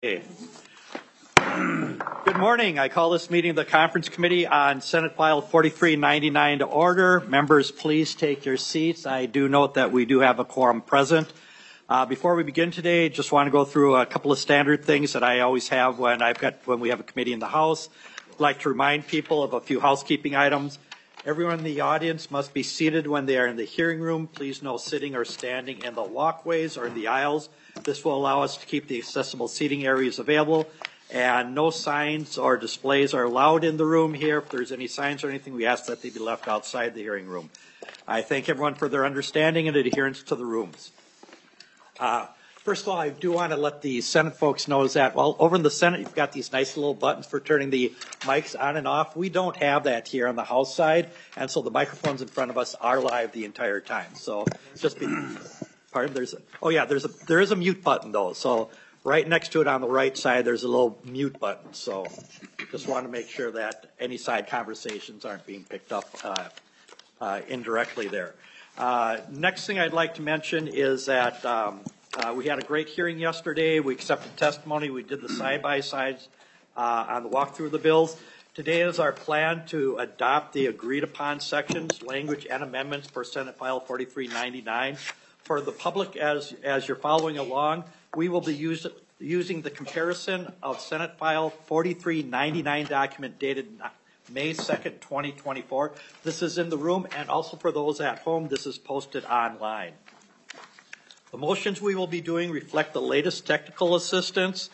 Good morning. I call this meeting of the Conference Committee on Senate File 4399 to order. Members, please take your seats. I do note that we do have a quorum present. Before we begin today, just want to go through a couple of standard things that I always have when we have a committee in the House. I'd like to remind people of a few housekeeping items. Everyone in the audience must be seated when they are in the hearing room. Please no sitting or standing in the walkways or in the aisles. This will allow us to keep the accessible seating areas available. And no signs or displays are allowed in the room here. If there's any signs or anything, we ask that they be left outside the hearing room. I thank everyone for their understanding and adherence to the rules. First of all, I do want to let the Senate folks know that, well, over in the Senate, you've got these nice little buttons for turning the mics on and off. We don't have that here on the House side, and so the microphones in front of us are live the entire time. So just be, pardon, there is a mute button though. So right next to it on the right side, there's a little mute button. So just want to make sure that any side conversations aren't being picked up indirectly there. Next thing I'd like to mention is that we had a great hearing yesterday. We accepted testimony. We did the side-by-sides on the walkthrough of the bills. Today is our plan to adopt the agreed-upon sections, language, and amendments for Senate File 4399. For the public, as you're following along, we will be using the comparison of Senate File 4399 document dated May 2nd, 2024. This is in the room, and also for those at home, this is posted online. The motions we will be doing reflect the latest technical assistance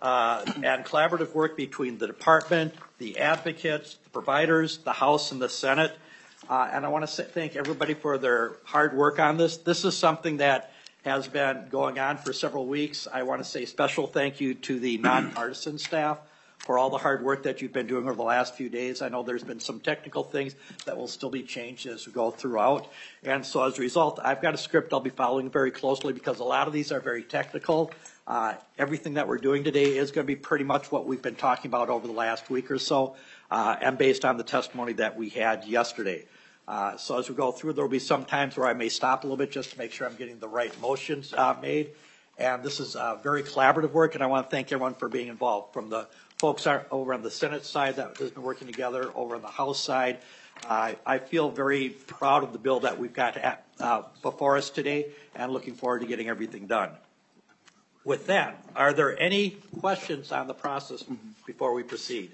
and collaborative work between the department, the advocates, the providers, the House, and the Senate. And I want to thank everybody for their hard work on this. This is something that has been going on for several weeks. I want to say special thank you to the nonpartisan staff for all the hard work that you've been doing over the last few days. I know there's been some technical things that will still be changed as we go throughout. And so as a result, I've got a script I'll be following very closely because a lot of these are very technical. Everything that we're doing today is going to be pretty much what we've been talking about over the last week or so, and based on the testimony that we had yesterday. So as we go through, there will be some times where I may stop a little bit just to make sure I'm getting the right motions made. And this is very collaborative work, and I want to thank everyone for being involved, from the folks over on the Senate side that has been working together, over on the House side. I feel very proud of the bill that we've got before us today, and looking forward to getting everything done. With that, are there any questions on the process before we proceed?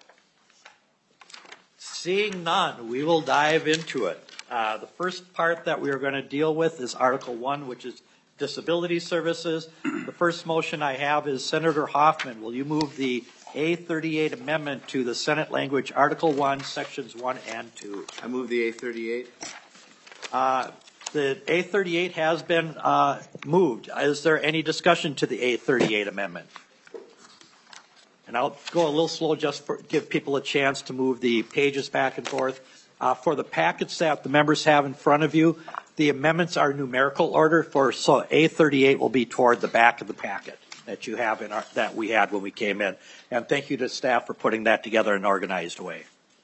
Seeing none, we will dive into it. The first part that we are going to deal with is Article 1, which is disability services. The first motion I have is Senator Hoffman. Will you move the A38 amendment to the Senate language, Article 1, Sections 1 and 2? I move the A38. The A38 has been moved. Is there any discussion to the A38 amendment? And I'll go a little slow just to give people a chance to move the pages back and forth. For the packets that the members have in front of you, the amendments are numerical order, so A38 will be toward the back of the packet that you have that we had when we came in. And thank you to staff for putting that together in an organized way.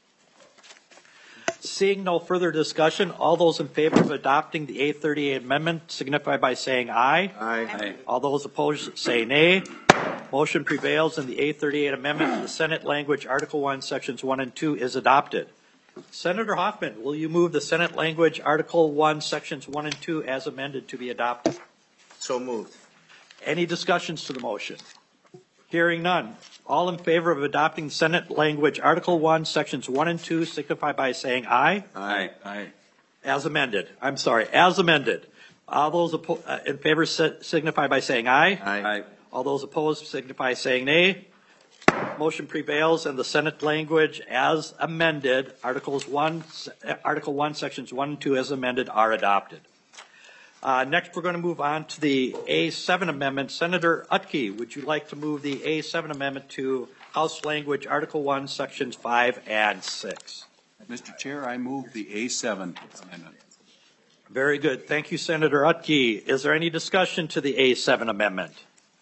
Seeing no further discussion, all those in favor of adopting the A38 amendment signify by saying aye. Aye. All those opposed say nay. Motion prevails and the A38 amendment to the Senate language, Article 1, Sections 1 and 2 is adopted. Senator Hoffman, will you move the Senate language, Article 1, Sections 1 and 2 as amended to be adopted? So moved. Any discussions to the motion? Hearing none. All in favor of adopting the Senate language, Article 1, Sections 1 and 2 signify by saying aye. Aye. As amended. I'm sorry, as amended. All those in favor signify by saying aye. Aye. All those opposed signify by saying nay. Motion prevails and the Senate language as amended, Article 1, Sections 1 and 2 as amended are adopted. Next, we're going to move on to the A7 amendment. Senator Utke, would you like to move the A7 amendment to House language, Article 1, Sections 5 and 6? Mr. Chair, I move the A7 amendment. Very good. Thank you, Senator Utke. Is there any discussion to the A7 amendment?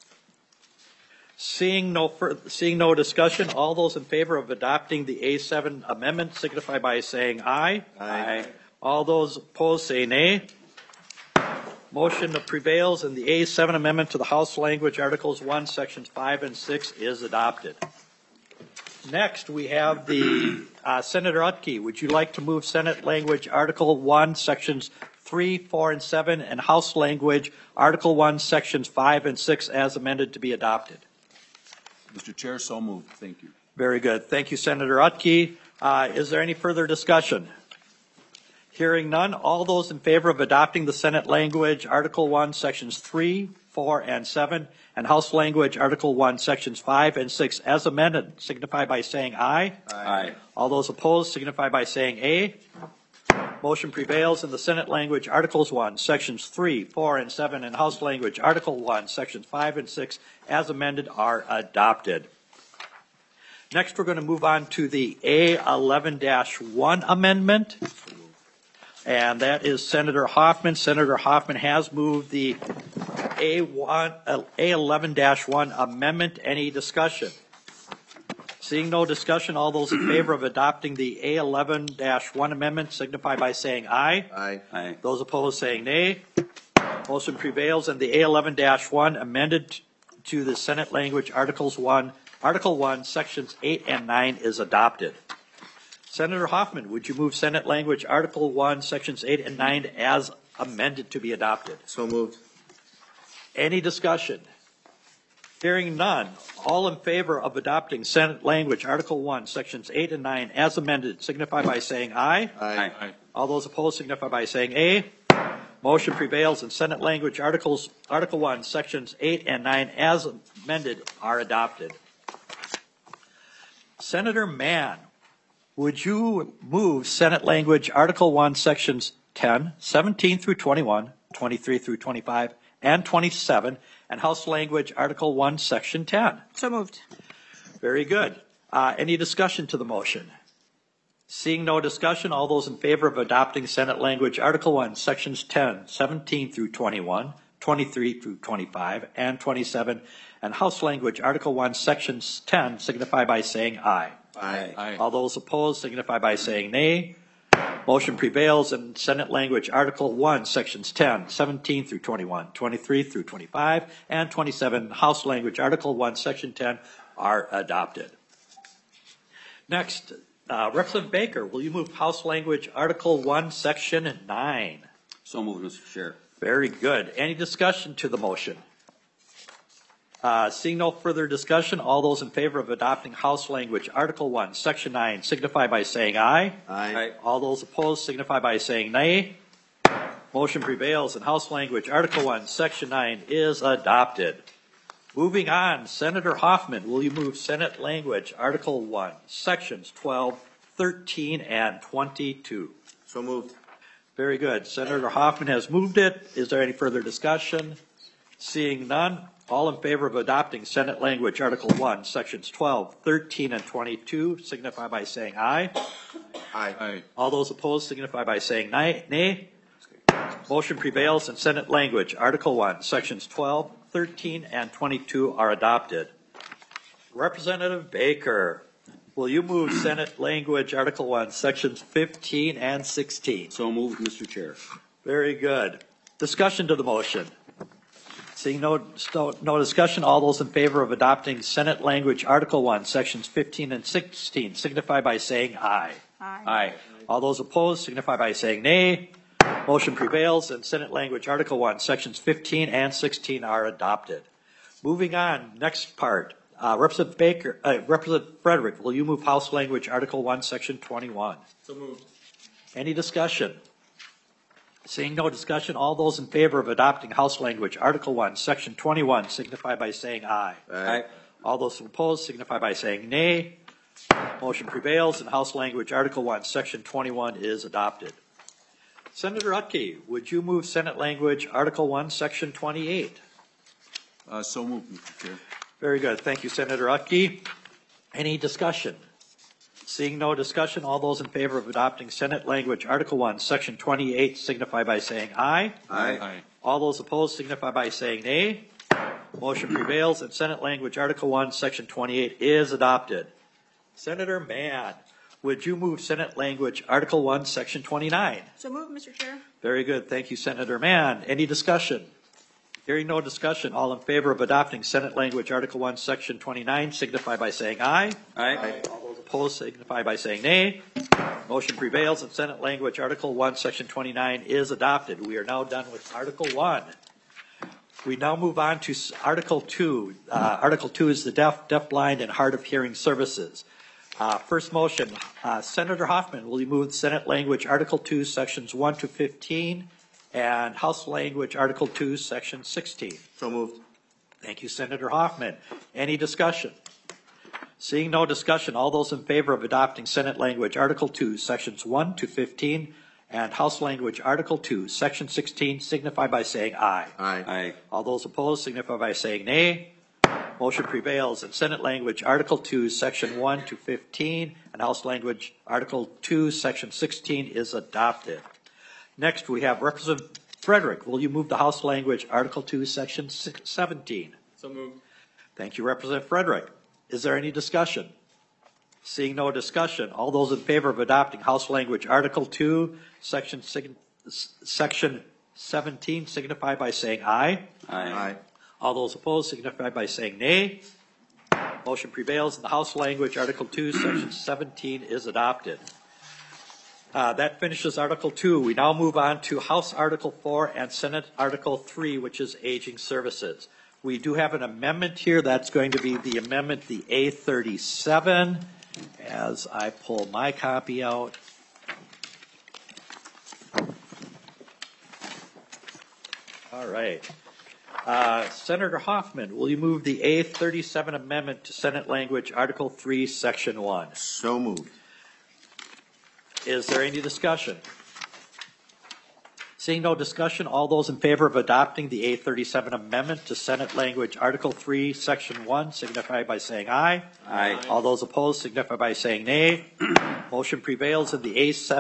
Seeing no discussion, all those in favor of adopting the A7 amendment signify by saying aye. Aye. All those opposed say nay. Motion prevails and the A7 amendment to the House language, Articles 1, Sections 5 and 6 is adopted. Next, we have the Senator Utke. Would you like to move Senate language, Article 1, Sections 3, 4, and 7, and House language, Article 1, Sections 5 and 6 as amended to be adopted? Mr. Chair, so moved. Thank you. Very good. Thank you, Senator Utke. Is there any further discussion? Hearing none, all those in favor of adopting the Senate language, Article 1, Sections 3, 4, and 7, and House language, Article 1, Sections 5 and 6 as amended, signify by saying aye. Aye. All those opposed signify by saying nay. Motion prevails in the Senate language, Articles 1, Sections 3, 4, and 7, and House language, Article 1, Sections 5 and 6 as amended are adopted. Next, we're going to move on to the A11-1 amendment. And that is Senator Hoffman. Senator Hoffman has moved the A11-1 amendment. Any discussion? Seeing no discussion, all those in favor of adopting the A11-1 amendment signify by saying aye. Aye. Aye. Those opposed saying nay. Motion prevails and the A11-1 amended to the Senate language Article 1, Sections 8 and 9 is adopted. Senator Hoffman, would you move Senate language Article 1, Sections 8 and 9 as amended to be adopted? So moved. Any discussion? Hearing none, all in favor of adopting Senate language Article 1, Sections 8 and 9 as amended signify by saying aye. Aye. Aye. All those opposed signify by saying nay. Motion prevails and Senate language Article 1, Sections 8 and 9 as amended are adopted. Senator Mann, would you move Senate language Article 1, Sections 10, 17 through 21, 23 through 25, and 27, and House language Article 1, Section 10? So moved. Very good. Any discussion to the motion? Seeing no discussion, all those in favor of adopting Senate language Article 1, Sections 10, 17 through 21, 23 through 25, and 27, and House language Article 1, Sections 10 signify by saying aye. Aye. Aye. All those opposed signify by saying nay. Motion prevails and Senate language Article 1, Sections 10, 17 through 21, 23 through 25, and 27, House language Article 1, Section 10 are adopted. Next, Representative Baker, will you move House language Article 1, Section 9? So moved, Mr. Chair. Very good. Any discussion to the motion? Seeing no further discussion, all those in favor of adopting House language Article 1, Section 9 signify by saying aye. Aye. All those opposed signify by saying nay. Motion prevails and House language Article 1, Section 9 is adopted. Moving on, Senator Hoffman, will you move Senate language Article 1, Sections 12, 13, and 22? So moved. Very good. Senator Hoffman has moved it. Is there any further discussion? Seeing none, all in favor of adopting Senate language Article 1, Sections 12, 13, and 22 signify by saying aye. Aye. Aye. All those opposed signify by saying nay. Motion prevails and Senate language Article 1, Sections 12, 13, and 22 are adopted. Representative Baker, will you move Senate language Article 1, Sections 15 and 16? So moved, Mr. Chair. Very good. Discussion to the motion. Seeing no discussion, all those in favor of adopting Senate language Article 1, Sections 15 and 16 signify by saying aye. Aye. Aye. All those opposed signify by saying nay. Motion prevails and Senate language Article 1, Sections 15 and 16 are adopted. Moving on, next part. Representative Frederick, will you move House language Article 1, Section 21? So moved. Any discussion? Seeing no discussion, all those in favor of adopting House language Article 1, Section 21 signify by saying aye. Aye. All those opposed signify by saying nay. Motion prevails and House language Article 1, Section 21 is adopted. Senator Utke, would you move Senate language Article 1, Section 28? So moved, Mr. Chair. Very good. Thank you, Senator Utke. Any discussion? Seeing no discussion, all those in favor of adopting Senate language Article 1, Section 28 signify by saying aye. Aye. Aye. All those opposed signify by saying nay. Motion prevails and Senate language Article 1, Section 28 is adopted. Senator Mann, would you move Senate language Article 1, Section 29? So moved, Mr. Chair. Very good. Thank you, Senator Mann. Any discussion? Hearing no discussion, all in favor of adopting Senate language Article 1, Section 29 signify by saying aye. Aye. All those opposed signify by saying nay. Motion prevails and Senate language Article 1, Section 29 is adopted. We are now done with Article 1. We now move on to Article 2. Article 2 is the deaf-blind, and hard of hearing services. First motion, Senator Hoffman, will you move Senate language Article 2, Sections 1 to 15, and House language Article 2, Section 16? So moved. Thank you, Senator Hoffman. Any discussion? Seeing no discussion, all those in favor of adopting Senate language Article 2, Sections 1 to 15, and House language Article 2, Section 16, signify by saying aye. Aye. Aye. All those opposed signify by saying nay. Motion prevails, and Senate language Article 2, Section 1 to 15, and House language Article 2, Section 16 is adopted. Next, we have Representative Frederick. Will you move the House language Article 2, Section 17? So moved. Thank you, Representative Frederick. Is there any discussion? Seeing no discussion, all those in favor of adopting House language Article 2, Section 17 signify by saying aye. Aye. All those opposed signify by saying nay. Motion prevails, and the House language Article 2, Section 17 is adopted. That finishes Article 2. We now move on to House Article 4 and Senate Article 3, which is aging services. We do have an amendment here. That's going to be the amendment, the A37. As I pull my copy out. All right. Senator Hoffman, will you move the A37 amendment to Senate language Article 3, Section 1? So moved. Is there any discussion? Seeing no discussion, all those in favor of adopting the A37 amendment to Senate language Article 3, Section 1 signify by saying aye. Aye. All those opposed signify by saying nay. Motion prevails, and the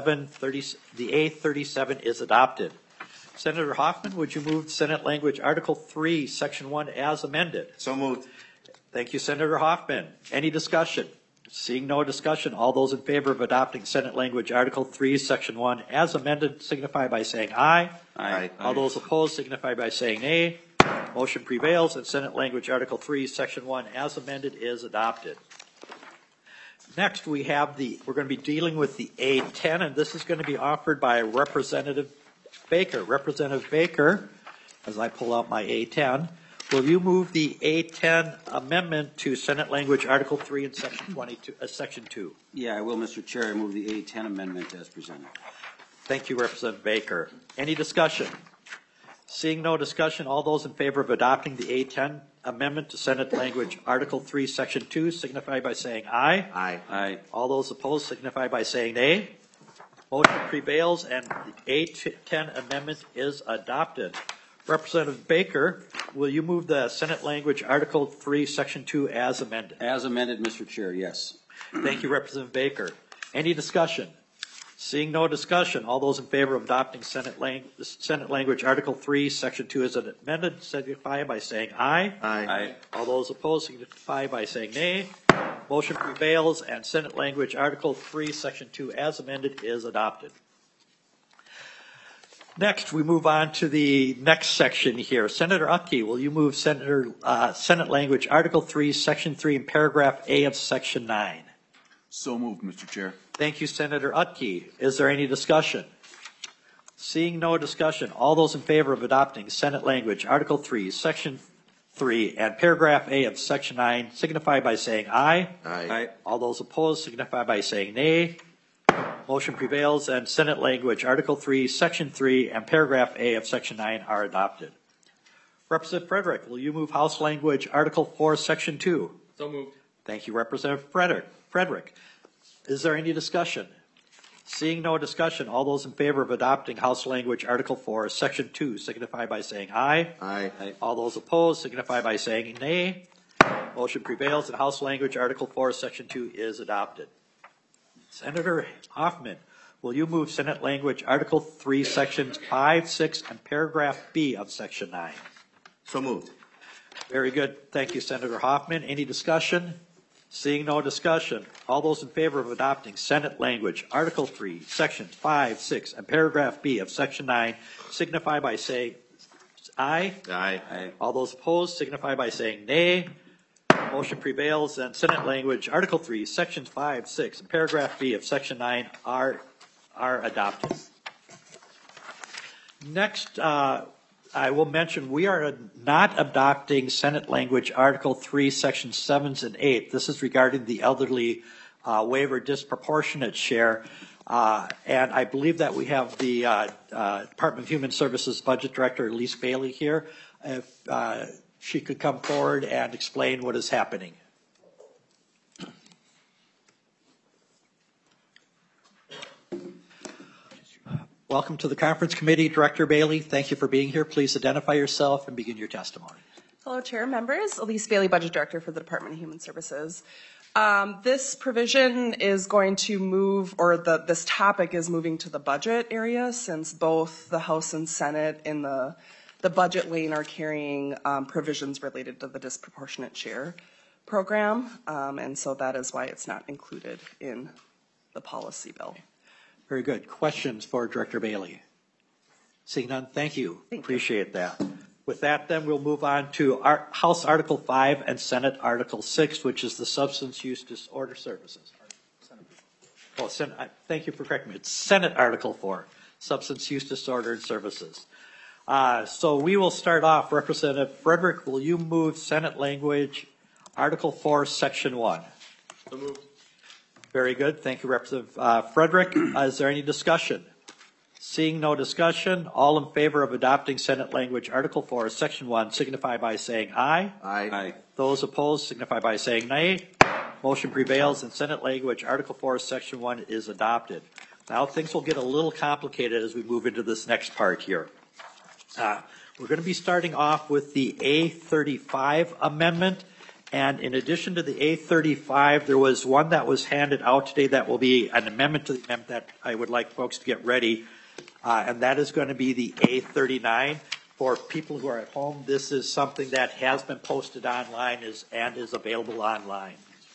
A37 is adopted. Senator Hoffman, would you move Senate language Article 3, Section 1 as amended? So moved. Thank you, Senator Hoffman. Any discussion? Seeing no discussion, all those in favor of adopting Senate language Article 3, Section 1 as amended signify by saying aye. Aye. All those opposed signify by saying nay. Motion prevails, and Senate language Article 3, Section 1 as amended is adopted. Next, we're going to be dealing with the A10, and this is going to be offered by Representative Baker. Representative Baker, as I pull out my A10, will you move the A10 amendment to Senate language Article 3 and Section 2? Yeah, I will, Mr. Chair. I move the A10 amendment as presented. Thank you, Representative Baker. Any discussion? Seeing no discussion, all those in favor of adopting the A10 amendment to Senate language Article 3, Section 2 signify by saying aye. Aye. Aye. All those opposed signify by saying nay. Motion prevails, and the A10 amendment is adopted. Representative Baker, will you move the Senate language Article 3, Section 2 as amended? As amended, Mr. Chair, yes. Thank you, Representative Baker. Any discussion? Seeing no discussion, all those in favor of adopting Senate language Article 3, Section 2 as amended signify by saying aye. Aye. All those opposed signify by saying nay. Motion prevails, and Senate language Article 3, Section 2 as amended is adopted. Next, we move on to the next section here. Senator Utke, will you move Senate language Article 3, Section 3, and Paragraph A of Section 9? So moved, Mr. Chair. Thank you, Senator Utke. Is there any discussion? Seeing no discussion, all those in favor of adopting Senate language Article 3, Section 3, and Paragraph A of Section 9 signify by saying aye. Aye. All those opposed signify by saying nay. Motion prevails, and Senate language Article 3, Section 3, and Paragraph A of Section 9 are adopted. Representative Frederick, will you move House language Article 4, Section 2? So moved. Thank you, Representative Frederick. Is there any discussion? Seeing no discussion, all those in favor of adopting House language Article 4, Section 2 signify by saying aye. Aye. All those opposed signify by saying nay. Motion prevails, and House language Article 4, Section 2 is adopted. Senator Hoffman, will you move Senate language Article 3, Sections 5, 6, and Paragraph B of Section 9? So moved. Very good. Thank you, Senator Hoffman. Any discussion? Seeing no discussion, all those in favor of adopting Senate language, Article 3, Sections 5, 6, and Paragraph B of Section 9, signify by saying aye. Aye. Aye. All those opposed signify by saying nay. Motion prevails, and Senate language, Article 3, Sections 5, 6, and Paragraph B of Section 9 are adopted. Next, I will mention we are not adopting Senate language, Article 3, Sections 7 and 8. This is regarding the elderly waiver disproportionate share. And I believe that we have the Department of Human Services Budget Director, Elise Bailey, here. If she could come forward and explain what is happening. Welcome to the conference committee, Director Bailey. Thank you for being here. Please identify yourself and begin your testimony. Hello, Chair and members. Elise Bailey, Budget Director for the Department of Human Services. This provision is going to move, or this topic is moving to the budget area, since both the House and Senate in the budget lane are carrying provisions related to the disproportionate share program, and so that is why it's not included in the policy bill. Very good. Questions for Director Bailey? Seeing none, thank you. Appreciate that. With that, then, we'll move on to House Article 5 and Senate Article 6, which is the Substance Use Disorder Services. Oh, thank you for correcting me. It's Senate Article 4, Substance Use Disorder and Services. So we will start off. Representative Frederick, will you move Senate language, Article 4, Section 1? So moved. Very good. Thank you, Representative Frederick. Is there any discussion? Seeing no discussion, all in favor of adopting Senate language, Article 4, Section 1, signify by saying aye. Aye. Aye. Those opposed signify by saying nay. Motion prevails, and Senate language, Article 4, Section 1 is adopted. Now things will get a little complicated as we move into this next part here. We're going to be starting off with the A35 amendment. And in addition to the A35, there was one that was handed out today that will be an amendment to the amendment that I would like folks to get ready. And that is going to be the A39. For people who are at home, this is something that has been posted online and is available online.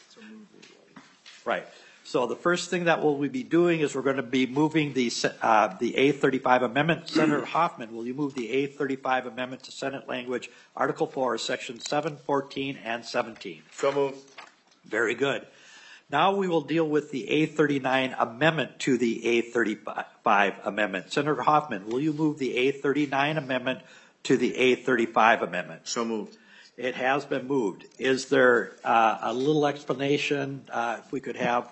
Right. So the first thing that we'll be doing is we're going to be moving the A35 amendment. Senator Hoffman, will you move the A35 amendment to Senate language, Article 4, Section 7, 14, and 17? So moved. Very good. Now we will deal with the A39 amendment to the A35 amendment. Senator Hoffman, will you move the A39 amendment to the A35 amendment? So moved. It has been moved. Is there a little explanation? If we could have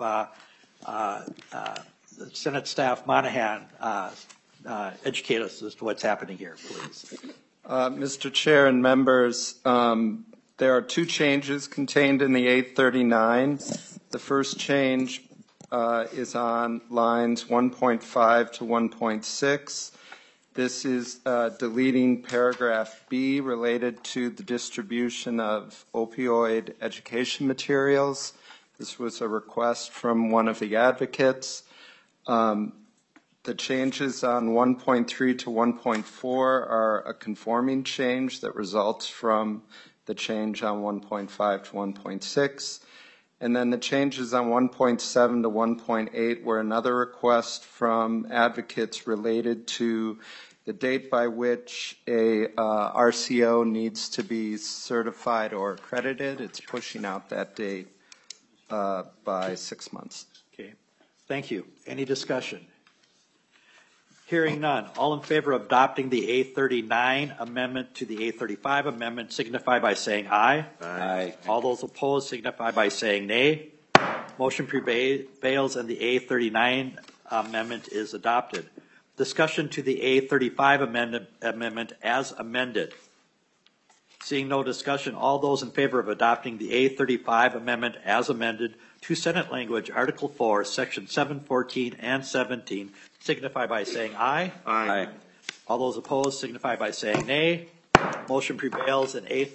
Senate Staff Monahan educate us as to what's happening here, please. Mr. Chair and members, there are two changes contained in the 839. The first change is on lines 1.5 to 1.6. This is deleting paragraph B related to the distribution of opioid education materials. This was a request from one of the advocates. The changes on 1.3 to 1.4 are a conforming change that results from the change on 1.5 to 1.6. And then the changes on 1.7 to 1.8 were another request from advocates related to the date by which a RCO needs to be certified or accredited. It's pushing out that date by 6 months. Okay. Thank you. Any discussion? Hearing none. All in favor of adopting the A39 amendment to the A35 amendment signify by saying aye. Aye. All those opposed signify by saying nay. Motion prevails and the A39 amendment is adopted. Discussion to the A35 amendment as amended. Seeing no discussion, all those in favor of adopting the A35 amendment as amended to Senate language, Article 4, Section 7, 14, and 17, signify by saying aye. Aye. All those opposed signify by saying nay. Motion prevails and the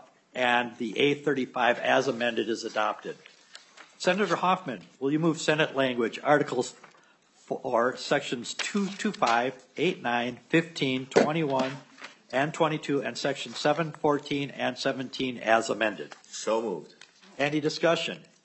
A35 as amended is adopted. Senator Hoffman, will you move Senate language, Articles 4, Sections 225, 8, 9, 15, 21, and 22, and Sections 7, 14, and 17 as amended? So moved. Any discussion?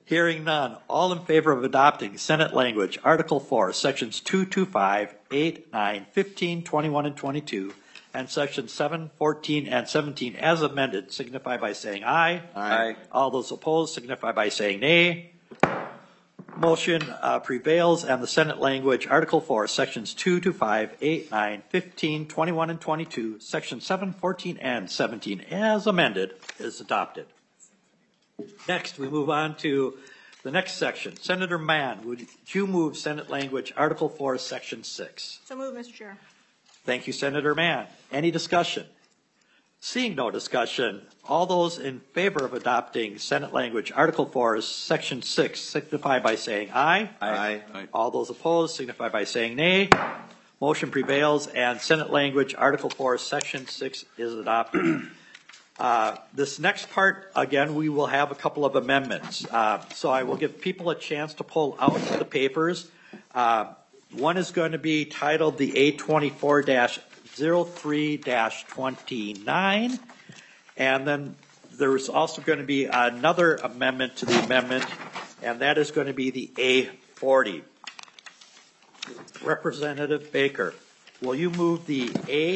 Hearing none, all in favor of adopting Senate language, Article 4, Sections 2 to 5, 8, 9, 15, 21, and 22, and Sections 7, 14, and 17 as amended, signify by saying aye. Aye. All those opposed signify by saying nay. Motion prevails, and the Senate language, Article 4, Sections 2 to 5, 8, 9, 15, 21, and 22, Sections 7, 14, and 17 as amended is adopted. Next, we move on to the next section. Senator Mann, would you move Senate language, Article 4, Section 6? So moved, Mr. Chair. Thank you, Senator Mann. Any discussion? Seeing no discussion, all those in favor of adopting Senate language, Article 4, Section 6, signify by saying aye. Aye. All those opposed signify by saying nay. Motion prevails, and Senate language, Article 4, Section 6 is adopted. This next part, again, we will have a couple of amendments. So I will give people a chance to pull out the papers. One is going to be titled the A24-03-29. And then there's also going to be another amendment to the amendment, and that is going to be the A40. Representative Baker, will you move the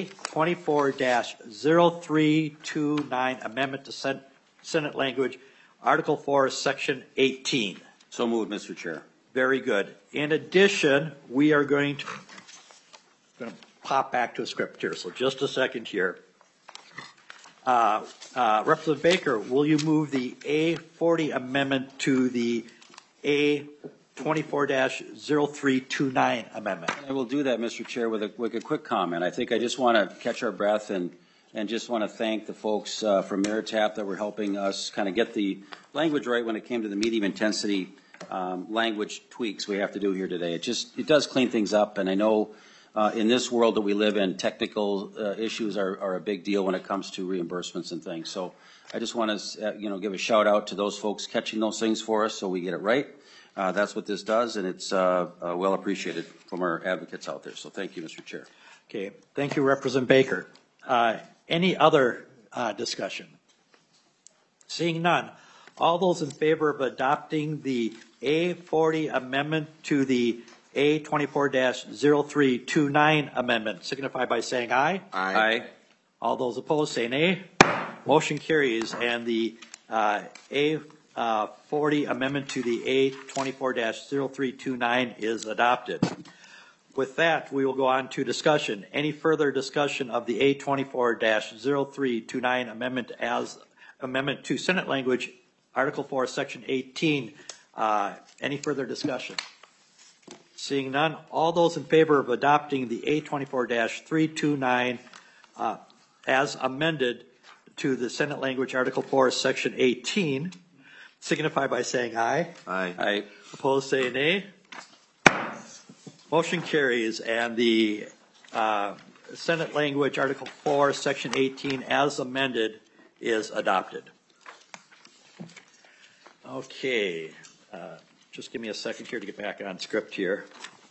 A24-0329 amendment to Senate language, Article 4, Section 18? So moved, Mr. Chair. Very good. In addition, we are going to pop back to a script here, so just a second here. Representative Baker, will you move the A40 amendment to the A24-0329 amendment? I will do that, Mr. Chair, with a quick comment. I think I just want to catch our breath and just want to thank the folks from Meritap that were helping us kind of get the language right when it came to the medium intensity language tweaks we have to do here today. It does clean things up, and I know in this world that we live in, technical issues are a big deal when it comes to reimbursements and things. So I just want to give a shout out to those folks catching those things for us so we get it right. That's what this does, and it's well appreciated from our advocates out there. So thank you, Mr. Chair. Okay, thank you, Representative Baker. Any other discussion? Seeing none, all those in favor of adopting the A40 amendment to the A24-0329 amendment signify by saying aye. Aye. All those opposed say nay. Motion carries, and the A40 amendment to the A24-0329 is adopted. With that, we will go on to discussion. Any further discussion of the A24-0329 amendment as amendment to Senate language, Article 4, Section 18? Any further discussion? Seeing none, all those in favor of adopting the A24-329 as amended to the Senate language, Article 4, Section 18, signify by saying aye. Aye. Aye. Opposed, say nay. Motion carries, and the Senate language, Article 4, Section 18, as amended, is adopted. Okay, just give me a second here to get back on script here.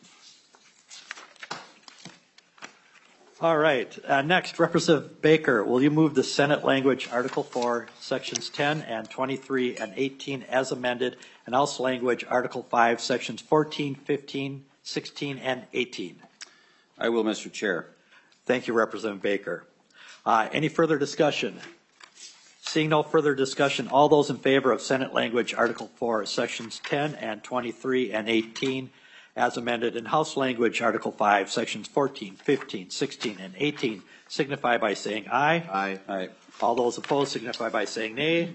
All right, next, Representative Baker, will you move the Senate language, Article 4, Sections 10 and 23 and 18 as amended, and House language, Article 5, Sections 14, 15, 16, and 18? I will, Mr. Chair. Thank you, Representative Baker. Any further discussion? Seeing no further discussion, all those in favor of Senate language, Article 4, Sections 10 and 23 and 18 as amended, and House language, Article 5, Sections 14, 15, 16, and 18, signify by saying aye. Aye. Aye. All those opposed signify by saying nay.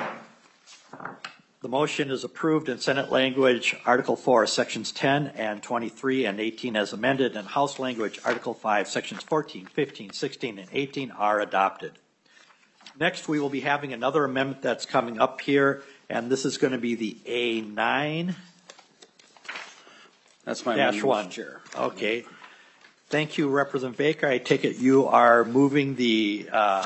The motion is approved in Senate language, Article 4, Sections 10 and 23 and 18 as amended, and House language, Article 5, Sections 14, 15, 16, and 18 are adopted. Next, we will be having another amendment that's coming up here, and this is going to be the A9. That's my Dash amendment, one. Mr. Chair. Okay. Thank you, Representative Baker. I take it you are moving the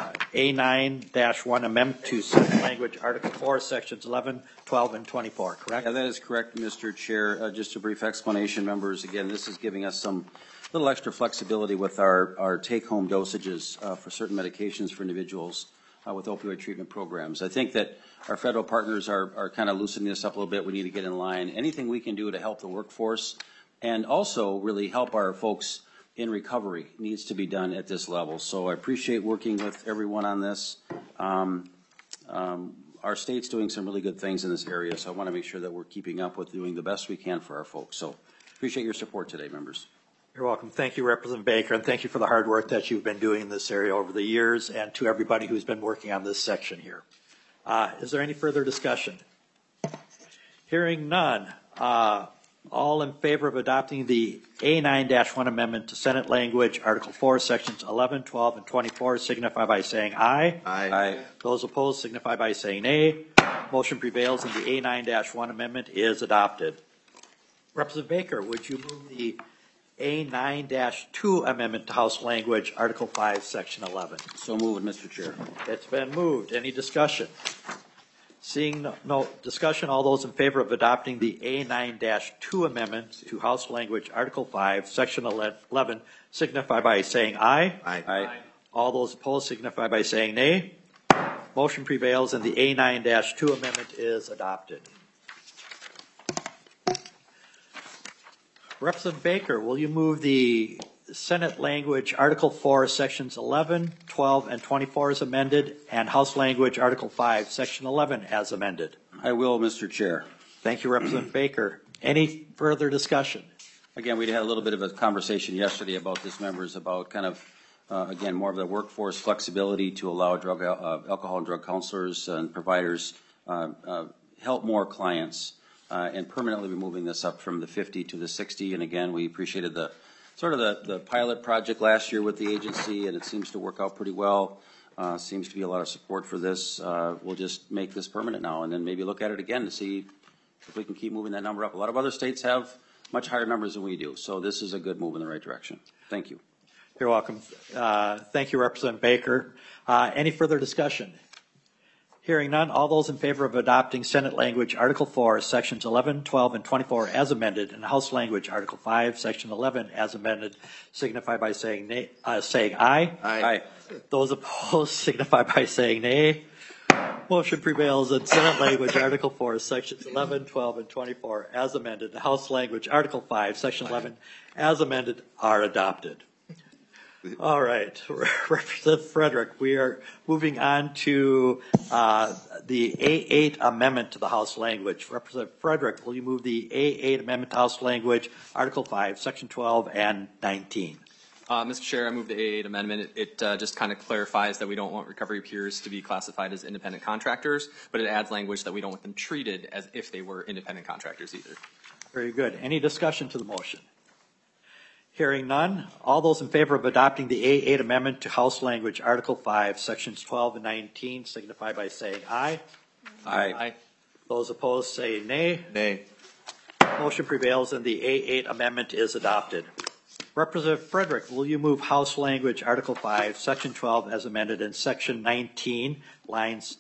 A9-1 amendment to Senate language, Article 4, Sections 11, 12, and 24, correct? Yeah, that is correct, Mr. Chair. Just a brief explanation, members. Again, this is giving us some little extra flexibility with our take-home dosages for certain medications for individuals with opioid treatment programs. I think that our federal partners are kind of loosening this up a little bit. We need to get in line. Anything we can do to help the workforce and also really help our folks in recovery needs to be done at this level. So I appreciate working with everyone on this. Our state's doing some really good things in this area, so I want to make sure that we're keeping up with doing the best we can for our folks. So appreciate your support today, members. You're welcome. Thank you, Representative Baker, and thank you for the hard work that you've been doing in this area over the years, and to everybody who's been working on this section here. Is there any further discussion? Hearing none. All in favor of adopting the A9-1 amendment to Senate language, Article 4, Sections 11, 12, and 24, signify by saying aye. Aye. Those opposed signify by saying nay. Motion prevails and the A9-1 amendment is adopted. Representative Baker, would you move the A9-2 amendment to House language, Article 5, Section 11? So moved, Mr. Chair. It's been moved. Any discussion? Seeing no discussion, all those in favor of adopting the A9-2 amendment to House language, Article 5, Section 11, signify by saying aye. Aye. All those opposed signify by saying nay. Motion prevails and the A9-2 amendment is adopted. Representative Baker, will you move the Senate language Article 4, Sections 11, 12, and 24 as amended, and House language Article 5, Section 11 as amended? I will, Mr. Chair. Thank you, Representative Baker. Any further discussion? Again, we had a little bit of a conversation yesterday about this, members, about kind of, again, more of the workforce flexibility to allow alcohol and drug counselors and providers help more clients, and permanently removing this up from the 50 to the 60. And again, we appreciated the pilot project last year with the agency, and it seems to work out pretty well. Seems to be a lot of support for this. We'll just make this permanent now, and then maybe look at it again to see if we can keep moving that number up. A lot of other states have much higher numbers than we do, so this is a good move in the right direction. Thank you. You're welcome. Thank you, Representative Baker. Any further discussion? Hearing none, all those in favor of adopting Senate language Article 4, Sections 11, 12, and 24 as amended, and House language Article 5, Section 11 as amended, signify by saying nay, saying aye. Aye. Those opposed signify by saying nay. Motion prevails and Senate language Article 4, Sections 11, 12, and 24 as amended, and House language Article 5, Section 11 as amended are adopted. All right, Representative Frederick, we are moving on to the A8 amendment to the House language. Representative Frederick, will you move the A8 amendment to House language, Article 5, Section 12, and 19? Mr. Chair, I move the A8 amendment. It just kind of clarifies that we don't want recovery peers to be classified as independent contractors, but it adds language that we don't want them treated as if they were independent contractors either. Very good. Any discussion to the motion? Hearing none, all those in favor of adopting the A8 amendment to House language Article 5, Sections 12 and 19 signify by saying aye. Aye. Those opposed say nay. Nay. Motion prevails and the A8 amendment is adopted. Representative Frederick, will you move House language Article 5, Section 12 as amended and Section 19, lines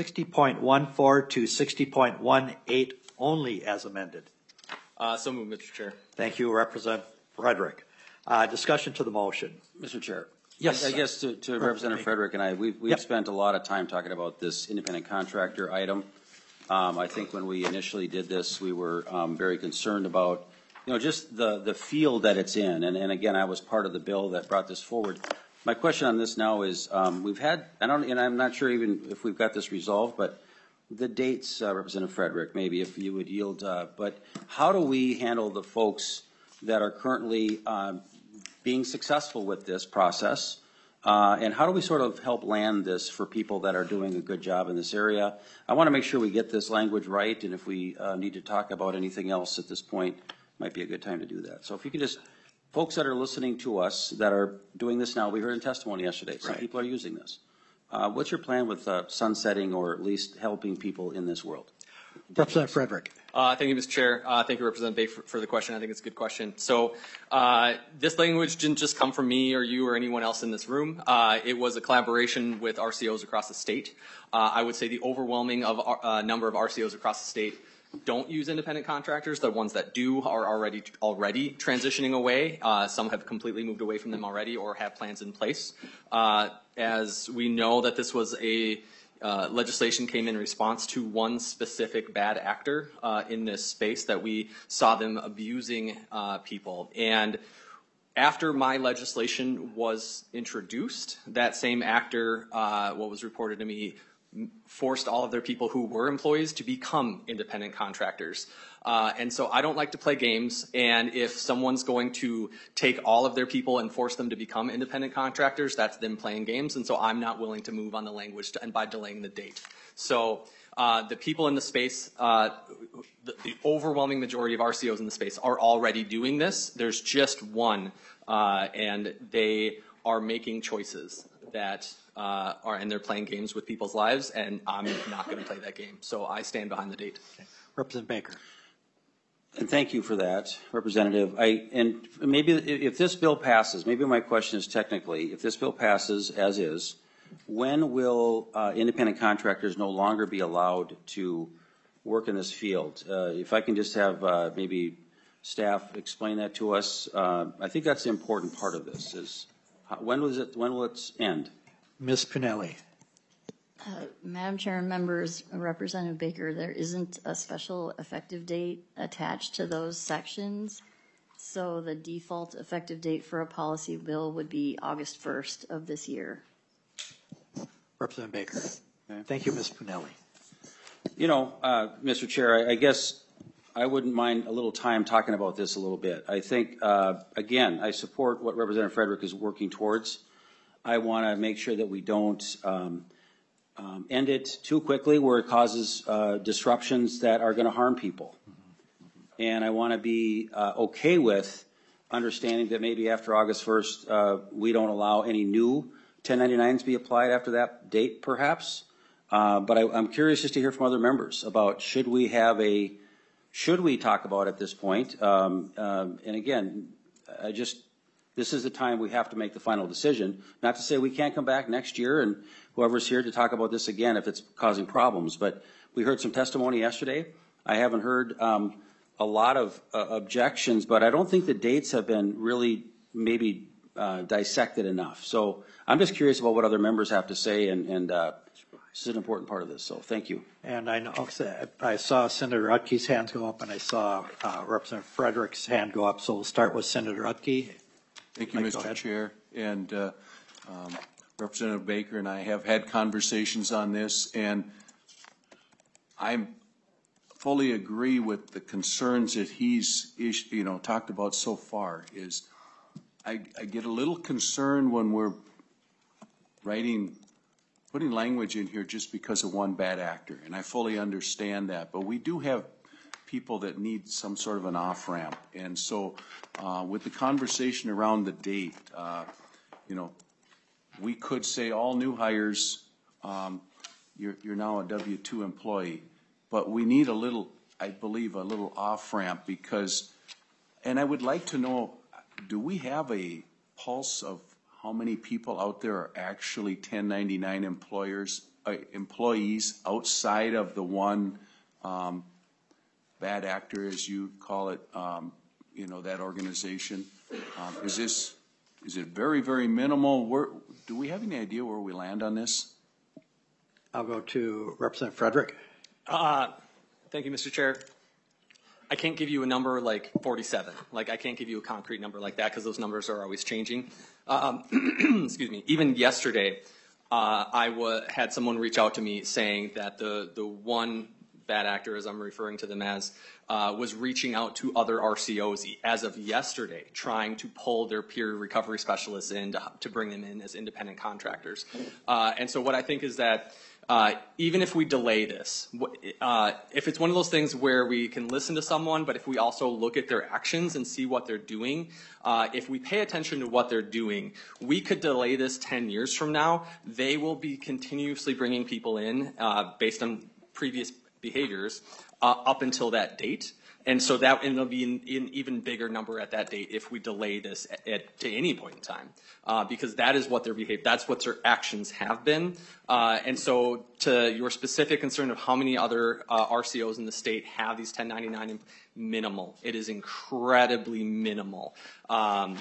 60.14 to 60.18 only as amended? So moved, Mr. Chair. Thank you, Representative Frederick. Discussion to the motion. Mr. Chair. Yes. I guess to Representative Frederick and I, we've spent a lot of time talking about this independent contractor item. I think when we initially did this, we were very concerned about, just the field that it's in. And again, I was part of the bill that brought this forward. My question on this now is, we've had, and I'm not sure even if we've got this resolved, but the dates, Representative Frederick, maybe if you would yield, but how do we handle the folks that are currently being successful with this process, and how do we sort of help land this for people that are doing a good job in this area? I want to make sure we get this language right, and if we need to talk about anything else at this point, might be a good time to do that. So if you could just, folks that are listening to us that are doing this now, we heard in testimony yesterday, some people are using this. What's your plan with sunsetting or at least helping people in this world? Representative Frederick. Thank you, Mr. Chair. Thank you, Representative Baker, for the question. I think it's a good question. So this language didn't just come from me or you or anyone else in this room. It was a collaboration with RCOs across the state. I would say the overwhelming number of RCOs across the state don't use independent contractors. The ones that do are already transitioning away. Some have completely moved away from them already or have plans in place. As we know that this was a legislation came in response to one specific bad actor in this space that we saw them abusing people. And after my legislation was introduced, that same actor, what was reported to me, forced all of their people who were employees to become independent contractors. And so I don't like to play games, and if someone's going to take all of their people and force them to become independent contractors, that's them playing games, and so I'm not willing to move on the language and by delaying the date. So the people in the space, the overwhelming majority of RCOs in the space are already doing this. There's just one, and they are making choices that and they're playing games with people's lives, and I'm not going to play that game. So I stand behind the date. Okay. Representative Baker. And thank you for that, Representative. And maybe if this bill passes, maybe my question is technically, if this bill passes as is, when will independent contractors no longer be allowed to work in this field? If I can just have maybe staff explain that to us. I think that's the important part of this is when will it end? Ms. Pinelli. Madam Chair and members, Representative Baker, there isn't a special effective date attached to those sections. So the default effective date for a policy bill would be August 1st of this year. Representative Baker. Okay. Thank you, Ms. Pinelli. You know, Mr. Chair, I guess I wouldn't mind a little time talking about this a little bit. I think, again, I support what Representative Frederick is working towards. I want to make sure that we don't end it too quickly where it causes disruptions that are going to harm people. And I want to be okay with understanding that maybe after August 1st, we don't allow any new 1099s to be applied after that date, perhaps. But I'm curious just to hear from other members about should we talk about at this point? And again, this is the time we have to make the final decision. Not to say we can't come back next year and whoever's here to talk about this again if it's causing problems. But we heard some testimony yesterday. I haven't heard a lot of objections, but I don't think the dates have been really maybe dissected enough. So I'm just curious about what other members have to say, and this is an important part of this. So thank you. And I know I saw Senator Utke's hands go up, and I saw Representative Frederick's hand go up. So we'll start with Senator Utke. Thank you, Mr. Chair. And Representative Baker and I have had conversations on this, and I fully agree with the concerns that he's talked about so far. Is I get a little concerned when we're putting language in here just because of one bad actor, and I fully understand that. But we do have people that need some sort of an off-ramp. And so with the conversation around the date, we could say all new hires, you're now a W-2 employee. But we need a little, I believe, a little off-ramp because, and I would like to know, do we have a pulse of how many people out there are actually 1099 employees outside of the one bad actor, as you call it, that organization? Is it very, very minimal? Do we have any idea where we land on this? I'll go to Representative Frederick. Thank you, Mr. Chair. I can't give you a number like 47. Like, I can't give you a concrete number like that because those numbers are always changing. Excuse me. Even yesterday, I had someone reach out to me saying that the one bad actor, as I'm referring to them as, was reaching out to other RCOs as of yesterday, trying to pull their peer recovery specialists in to bring them in as independent contractors. And so what I think is that even if we delay this, if it's one of those things where we can listen to someone, but if we also look at their actions and see what they're doing, if we pay attention to what they're doing, we could delay this 10 years from now. They will be continuously bringing people in based on previous behaviors up until that date. And so it'll be an even bigger number at that date if we delay this to any point in time, because that is what their behavior, that's what their actions have been. And so to your specific concern of how many other RCOs in the state have these 1099, minimal. It is incredibly minimal. And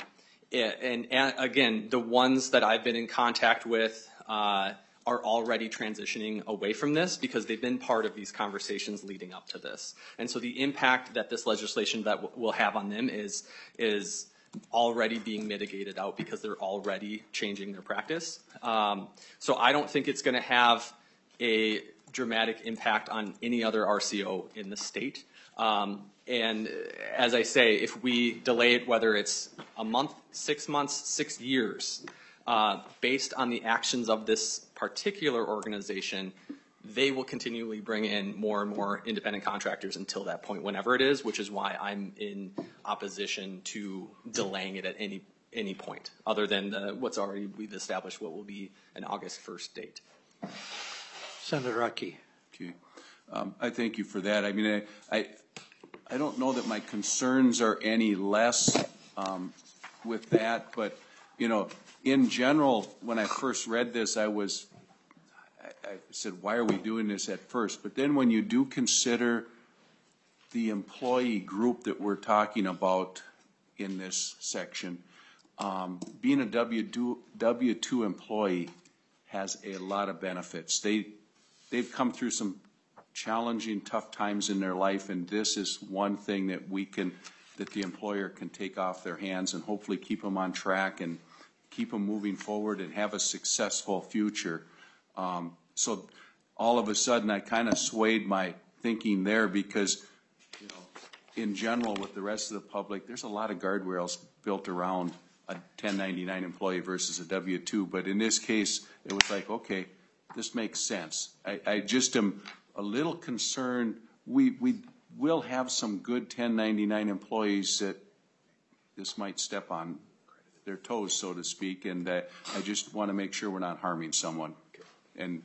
again, the ones that I've been in contact with are already transitioning away from this because they've been part of these conversations leading up to this. And so the impact that this legislation that will have on them is already being mitigated out because they're already changing their practice. So I don't think it's going to have a dramatic impact on any other RCO in the state. And as I say, if we delay it, whether it's a month, 6 months, 6 years, based on the actions of this particular organization, they will continually bring in more and more independent contractors until that point, whenever it is, which is why I'm in opposition to delaying it at any point, other than what's already we've established what will be an August 1st date. Senator Rucky. Okay. I thank you for that. I mean, I don't know that my concerns are any less with that, but, you know, in general, when I first read this, I said, why are we doing this at first? But then when you do consider the employee group that we're talking about in this section, being a W-2 employee has a lot of benefits. They've come through some challenging, tough times in their life, and this is one thing that that the employer can take off their hands and hopefully keep them on track and keep them moving forward and have a successful future. So all of a sudden I kind of swayed my thinking there because, you know, in general with the rest of the public, there's a lot of guardrails built around a 1099 employee versus a W-2. But in this case, it was like, okay, this makes sense. I just am a little concerned. We will have some good 1099 employees that this might step on their toes, so to speak, and I just want to make sure we're not harming someone and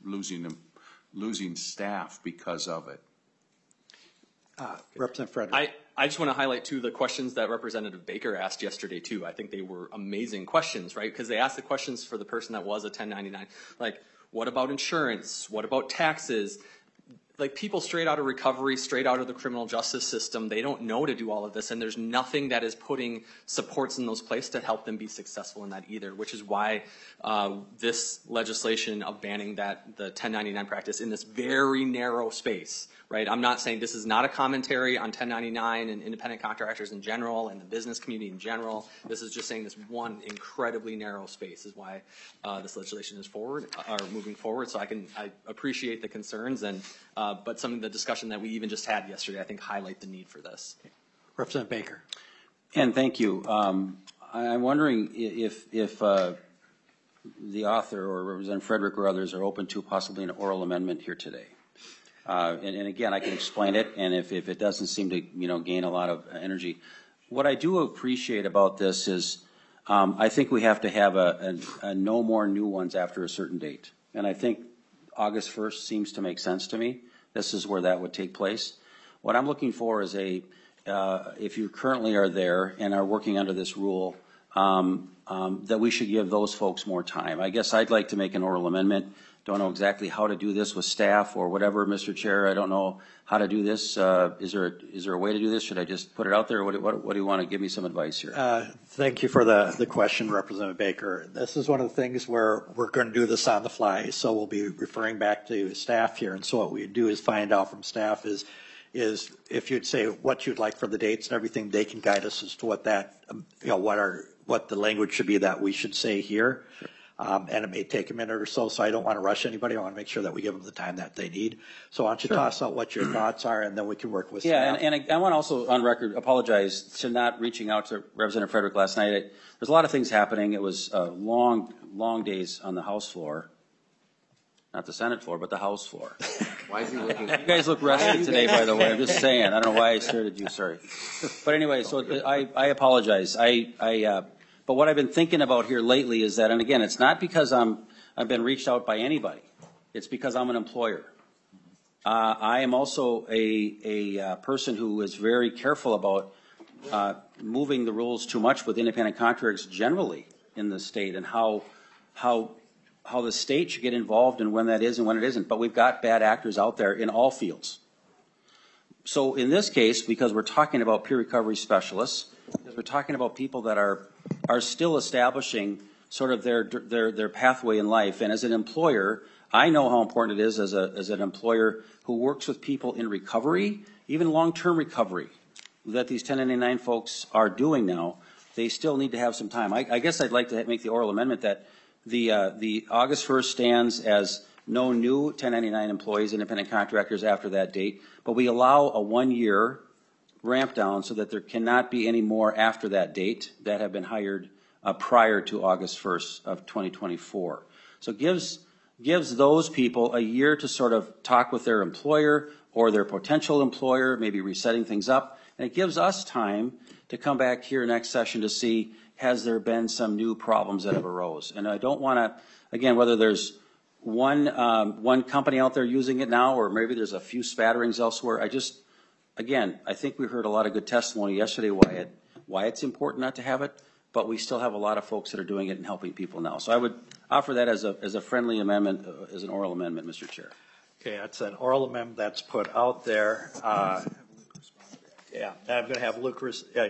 losing staff because of it. Representative Frederick. I just want to highlight, too, the questions that Representative Baker asked yesterday, too. I think they were amazing questions, right? Because they asked the questions for the person that was a 1099. Like, what about insurance? What about taxes? Like, people straight out of recovery, straight out of the criminal justice system, they don't know to do all of this, and there's nothing that is putting supports in those places to help them be successful in that either, which is why this legislation of banning the 1099 practice in this very narrow space, right? I'm not saying this is not a commentary on 1099 and independent contractors in general and the business community in general. This is just saying this one incredibly narrow space is why this legislation is moving forward. So I appreciate the concerns but some of the discussion that we even just had yesterday, I think, highlight the need for this. Representative Baker. And thank you. I'm wondering if the author or Representative Frederick or others are open to possibly an oral amendment here today. And again, I can explain it, and if it doesn't seem to gain a lot of energy. What I do appreciate about this is I think we have to have a no more new ones after a certain date. And I think August 1st seems to make sense to me. This is where that would take place. What I'm looking for is if you currently are there and are working under this rule, that we should give those folks more time. I guess I'd like to make an oral amendment. Don't know exactly how to do this with staff or whatever, Mr. Chair. I don't know how to do this. Is there a way to do this? Should I just put it out there? What do you want to give me some advice here? Thank you for the question, Representative Baker. This is one of the things where we're going to do this on the fly, so we'll be referring back to staff here. And so what we do is find out from staff is if you'd say what you'd like for the dates and everything, they can guide us as to what that, what the language should be that we should say here. Sure. And it may take a minute or so I don't want to rush anybody. I want to make sure that we give them the time that they need. So why don't you toss out what your thoughts are, and then we can work with staff. Yeah, and I want to also, on record, apologize to not reaching out to Representative Frederick last night. There's a lot of things happening. It was long days on the House floor. Not the Senate floor, but the House floor. Why is he looking? You guys look rested today, by the way. I'm just saying. I don't know why I stared at you. Sorry. But anyway, so I apologize. But what I've been thinking about here lately is that, and again, it's not because I've been reached out by anybody. It's because I'm an employer. I am also a person who is very careful about moving the rules too much with independent contractors generally in the state, and how the state should get involved and when that is and when it isn't. But we've got bad actors out there in all fields. So in this case, because we're talking about peer recovery specialists, because we're talking about people that are still establishing sort of their pathway in life, and as an employer, I know how important it is as an employer who works with people in recovery, even long-term recovery, that these 1099 folks are doing now. They still need to have some time. I guess I'd like to make the oral amendment that the August 1st stands as no new 1099 employees, independent contractors after that date, but we allow a 1-year ramp down so that there cannot be any more after that date that have been hired prior to August 1st of 2024. So it gives those people a year to sort of talk with their employer or their potential employer, maybe resetting things up, and it gives us time to come back here next session to see, has there been some new problems that have arose? And I don't want to, again, whether there's one company out there using it now, or maybe there's a few spatterings elsewhere. Again, I think we heard a lot of good testimony yesterday why it's important not to have it, but we still have a lot of folks that are doing it and helping people now. So I would offer that as a friendly amendment, as an oral amendment, Mr. Chair. Okay, that's an oral amendment that's put out there. Yeah, I'm going to have Luke,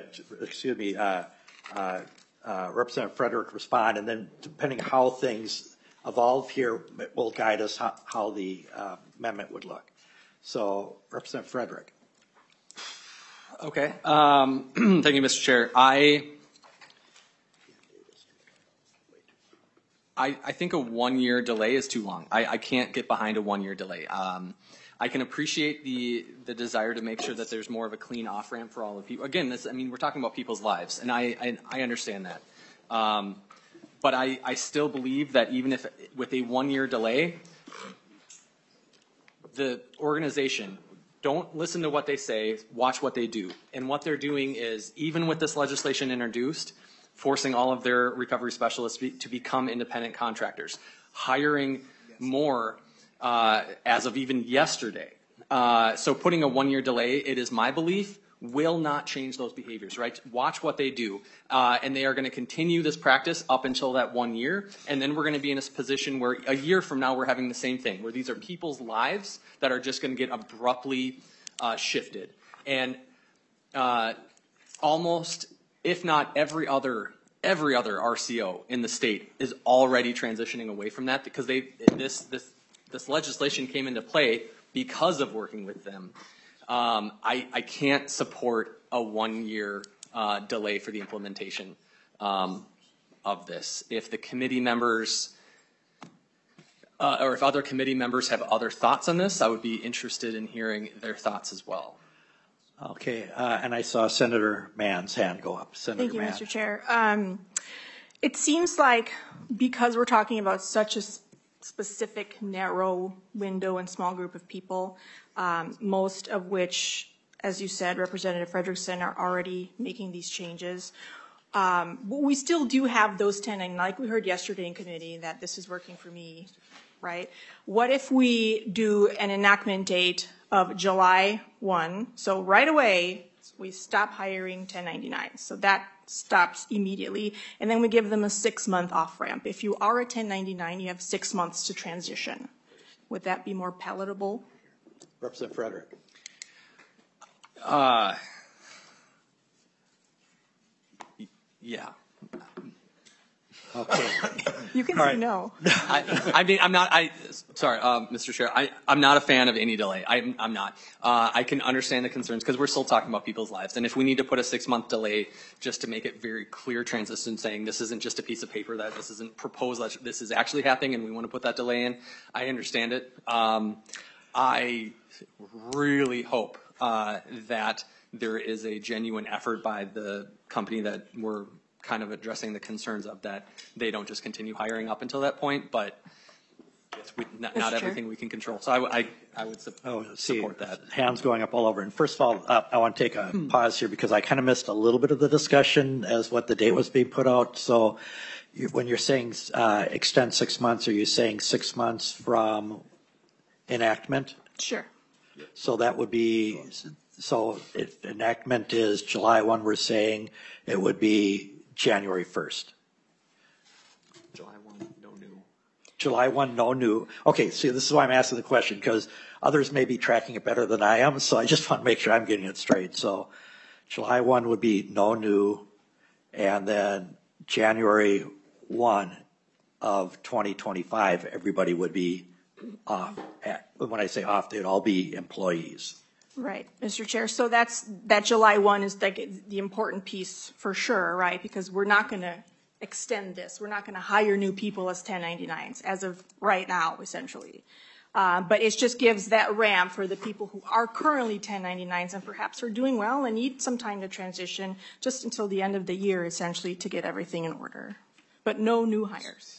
Representative Frederick respond, and then depending how things evolve here, it will guide us how the amendment would look. So, Representative Frederick. Okay. Thank you, Mr. Chair. I think a 1-year delay is too long. I can't get behind a 1-year delay. I can appreciate the desire to make sure that there's more of a clean off ramp for all the people. Again, we're talking about people's lives, and I understand that. But I still believe that even if with a 1-year delay, the organization, don't listen to what they say, watch what they do. And what they're doing is, even with this legislation introduced, forcing all of their recovery specialists to become independent contractors, hiring more as of even yesterday. So putting a 1-year delay, it is my belief, will not change those behaviors, right? Watch what they do. And they are going to continue this practice up until that 1 year. And then we're going to be in a position where a year from now we're having the same thing, where these are people's lives that are just going to get abruptly shifted. And almost, if not every other RCO in the state is already transitioning away from that, because this legislation came into play because of working with them. I can't support a 1-year delay for the implementation of this. If the committee members or if other committee members have other thoughts on this, I would be interested in hearing their thoughts as well. Okay, and I saw Senator Mann's hand go up. Senator Thank you, Mann. Mr. Chair. It seems like because we're talking about such a specific narrow window and small group of people, most of which, as you said, Representative Frederickson, are already making these changes. But we still do have those 10, like we heard yesterday in committee, that this is working for me, right? What if we do an enactment date of July 1? So right away, we stop hiring 1099. So that stops immediately. And then we give them a 6-month off-ramp. If you are a 1099, you have 6 months to transition. Would that be more palatable? Representative Frederick. Yeah. Okay. You can All say right. no. Sorry, Mr. Chair, I'm not a fan of any delay. I'm not. I can understand the concerns because we're still talking about people's lives. And if we need to put a 6-month delay just to make it very clear transition, saying this isn't just a piece of paper, that this isn't proposed, that this is actually happening and we want to put that delay in, I understand it. I really hope that there is a genuine effort by the company that we're kind of addressing the concerns of, that they don't just continue hiring up until that point, but not everything we can control. So I would support that. Hands going up all over. And first of all, I want to take a pause here because I kind of missed a little bit of the discussion as what the date was being put out. So when you're saying extend 6 months, are you saying 6 months from enactment? Sure. So that would be, so if enactment is July 1, we're saying it would be January 1st. July 1, no new. July 1, no new. Okay, see, this is why I'm asking the question, because others may be tracking it better than I am, so I just want to make sure I'm getting it straight. So July 1 would be no new, and then January 1 of 2025, everybody would be off. When I say off, they'd all be employees. Right, Mr. Chair. So that July 1 is the important piece for sure, right? Because we're not going to extend this. We're not going to hire new people as 1099s as of right now, essentially. But it just gives that ramp for the people who are currently 1099s and perhaps are doing well and need some time to transition just until the end of the year, essentially, to get everything in order. But no new hires.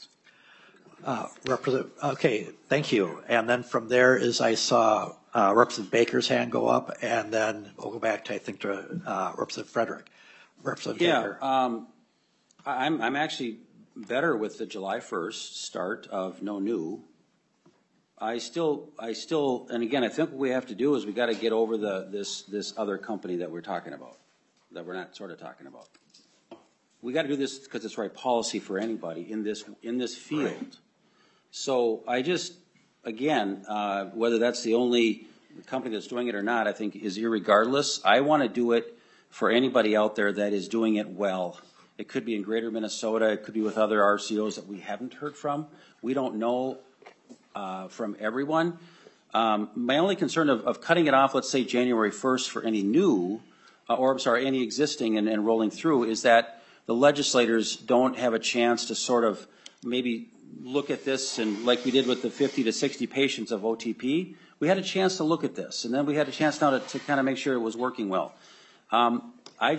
Okay, thank you. And then from there is I saw Representative Baker's hand go up, and then we'll go back to, I think, to Representative Frederick. Representative Baker. I'm actually better with the July 1st start of no new. I still, and again, I think what we have to do is we got to get over this other company that we're talking about, that we're not sort of talking about. We got to do this because it's right policy for anybody in this field. Right. So I just, again, whether that's the only company that's doing it or not, I think is irregardless. I want to do it for anybody out there that is doing it well. It could be in Greater Minnesota. It could be with other RCOs that we haven't heard from. We don't know from everyone. My only concern of cutting it off, let's say January 1st for any new, any existing and rolling through, is that the legislators don't have a chance to sort of maybe look at this, and like we did with the 50 to 60 patients of OTP, we had a chance to look at this, and then we had a chance now to kind of make sure it was working well. I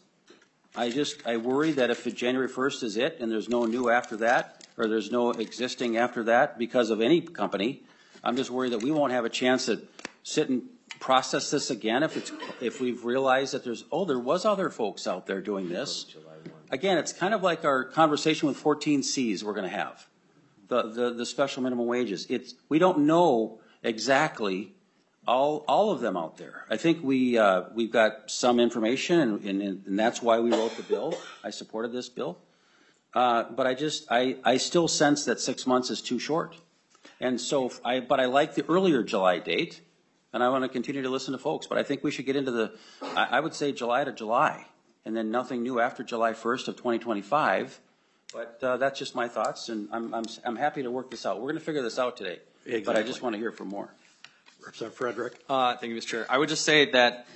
worry that if January 1st is it, and there's no new after that, or there's no existing after that because of any company, I'm just worried that we won't have a chance to sit and process this again if we've realized that there was other folks out there doing this. Again, it's kind of like our conversation with 14Cs we're going to have. The special minimum wages. We don't know exactly all of them out there. I think we've got some information, and that's why we wrote the bill. I supported this bill, but I still sense that 6 months is too short, and so but I like the earlier July date, and I want to continue to listen to folks. But I think we should get into I would say July to July, and then nothing new after July 1st of 2025. But that's just my thoughts, and I'm happy to work this out. We're going to figure this out today, But I just want to hear from more. Representative Frederick. Thank you, Mr. Chair. I would just say that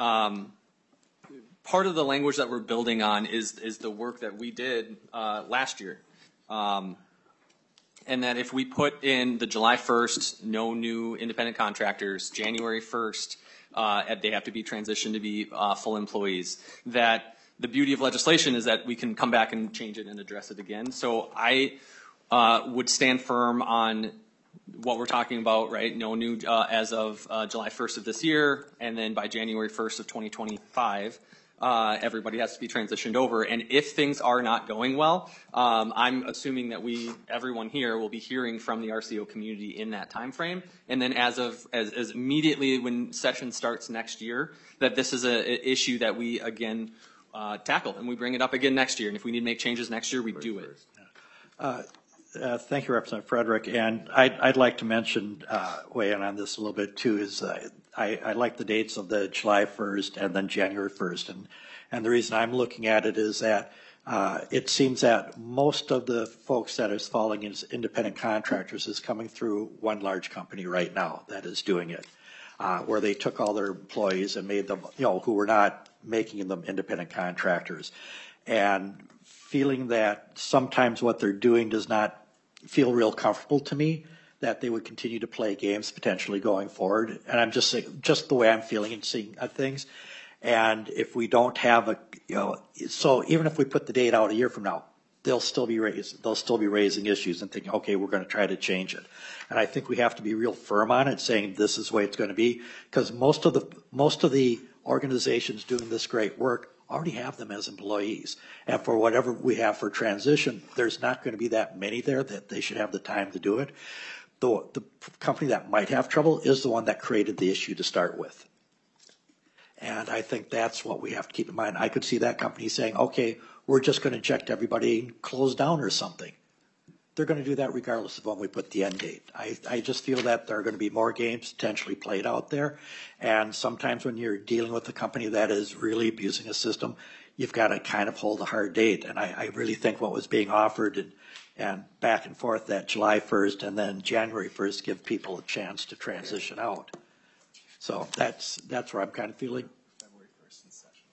part of the language that we're building on is the work that we did last year. And that if we put in the July 1st, no new independent contractors, January 1st, they have to be transitioned to be full employees, that the beauty of legislation is that we can come back and change it and address it again. So I would stand firm on what we're talking about, right? No new as of July 1st of this year, and then by January 1st of 2025, everybody has to be transitioned over. And if things are not going well, I'm assuming that everyone here will be hearing from the RCO community in that time frame. And then as immediately when session starts next year, that this is an issue that we again tackle, and we bring it up again next year. And if we need to make changes next year, we do it. Thank you, Representative Frederick. And I'd like to mention, weigh in on this a little bit too, is I like the dates of the July 1st and then January 1st. And the reason I'm looking at it is that it seems that most of the folks that is falling as independent contractors is coming through one large company right now that is doing it, where they took all their employees and made them, who were not making them independent contractors. And feeling that sometimes what they're doing does not feel real comfortable to me, that they would continue to play games potentially going forward. And I'm just saying, just the way I'm feeling and seeing things. And if we don't have so even if we put the date out a year from now, they'll still be raising issues and thinking, okay, we're going to try to change it. And I think we have to be real firm on it, saying this is the way it's going to be, because most of the organizations doing this great work already have them as employees. And for whatever we have for transition, there's not going to be that many there that they should have the time to do it. the company that might have trouble is the one that created the issue to start with. And I think that's what we have to keep in mind. I could see that company saying, okay, we're just going to inject everybody and close down or something. They're going to do that regardless of when we put the end date. I just feel that there are going to be more games potentially played out there. And sometimes when you're dealing with a company that is really abusing a system, you've got to kind of hold a hard date. And I really think what was being offered and back and forth, that July 1st and then January 1st, give people a chance to transition out. So that's where I'm kind of feeling. February 1st in session.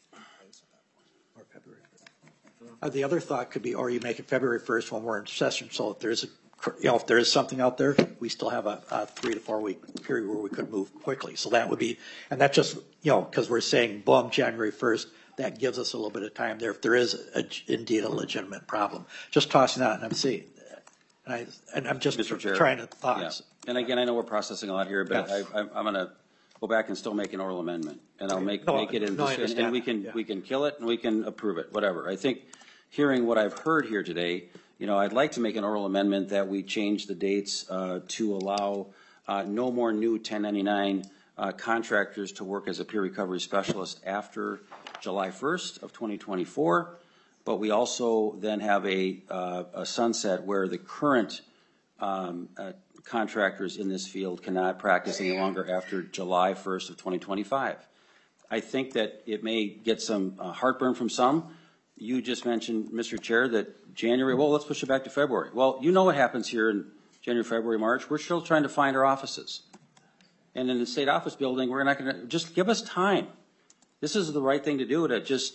Or February 1st. The other thought could be, or you make it February 1st when we're in session. So if there's if there is something out there, we still have a 3 to 4 week period where we could move quickly. So that would be, and that just, because we're saying boom, January 1st, that gives us a little bit of time there if there is indeed a legitimate problem. Just tossing that, and I'm seeing, and I'm just trying to thoughts. Yeah. And again, I know we're processing a lot here, but Yes. I'm going to go back and still make an oral amendment, and I'll make it in, and we can kill it and we can approve it, whatever. I think hearing what I've heard here today, I'd like to make an oral amendment that we change the dates to allow no more new 1099 contractors to work as a peer recovery specialist after July 1st of 2024, but we also then have a sunset where the current contractors in this field cannot practice any longer after July 1st of 2025. I think that it may get some heartburn from some. You just mentioned, Mr. Chair, that January, well, let's push it back to February. Well, you know what happens here in January, February, March. We're still trying to find our offices. And in the state office building, we're not going to, just give us time. This is the right thing to do, to just,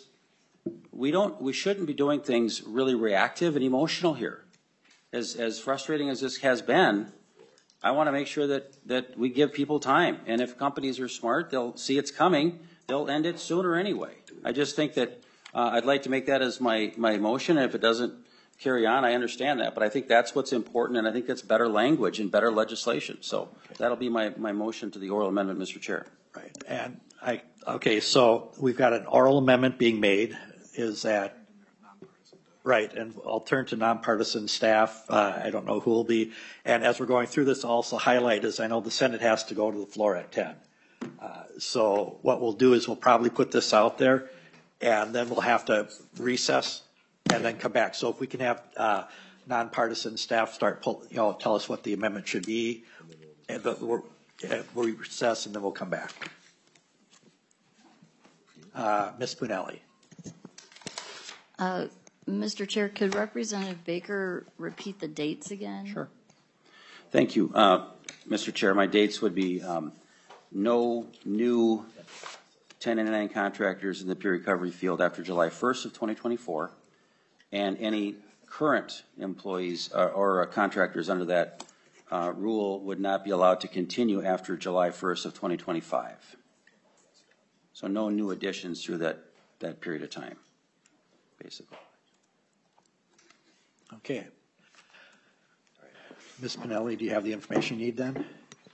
we shouldn't be doing things really reactive and emotional here. As frustrating as this has been, I want to make sure that we give people time. And if companies are smart, they'll see it's coming. They'll end it sooner anyway. I just think that I'd like to make that as my motion. And if it doesn't carry on, I understand that. But I think that's what's important, and I think that's better language and better legislation. So that'll be my motion to the oral amendment, Mr. Chair. Right. And okay, so we've got an oral amendment being made. Is that right? And I'll turn to nonpartisan staff. I don't know who will be. And as we're going through this, I'll also highlight is I know the Senate has to go to the floor at 10. So what we'll do is we'll probably put this out there, and then we'll have to recess and then come back. So if we can have nonpartisan staff start tell us what the amendment should be, and we'll recess and then we'll come back. Ms. Punelli. Mr. Chair, could Representative Baker repeat the dates again? Sure. Thank you, Mr. Chair. My dates would be no new 1099 contractors in the peer recovery field after July 1st of 2024, and any current employees or contractors under that rule would not be allowed to continue after July 1st of 2025. So no new additions through that period of time, basically. Okay. Ms. Pinelli, do you have the information you need then?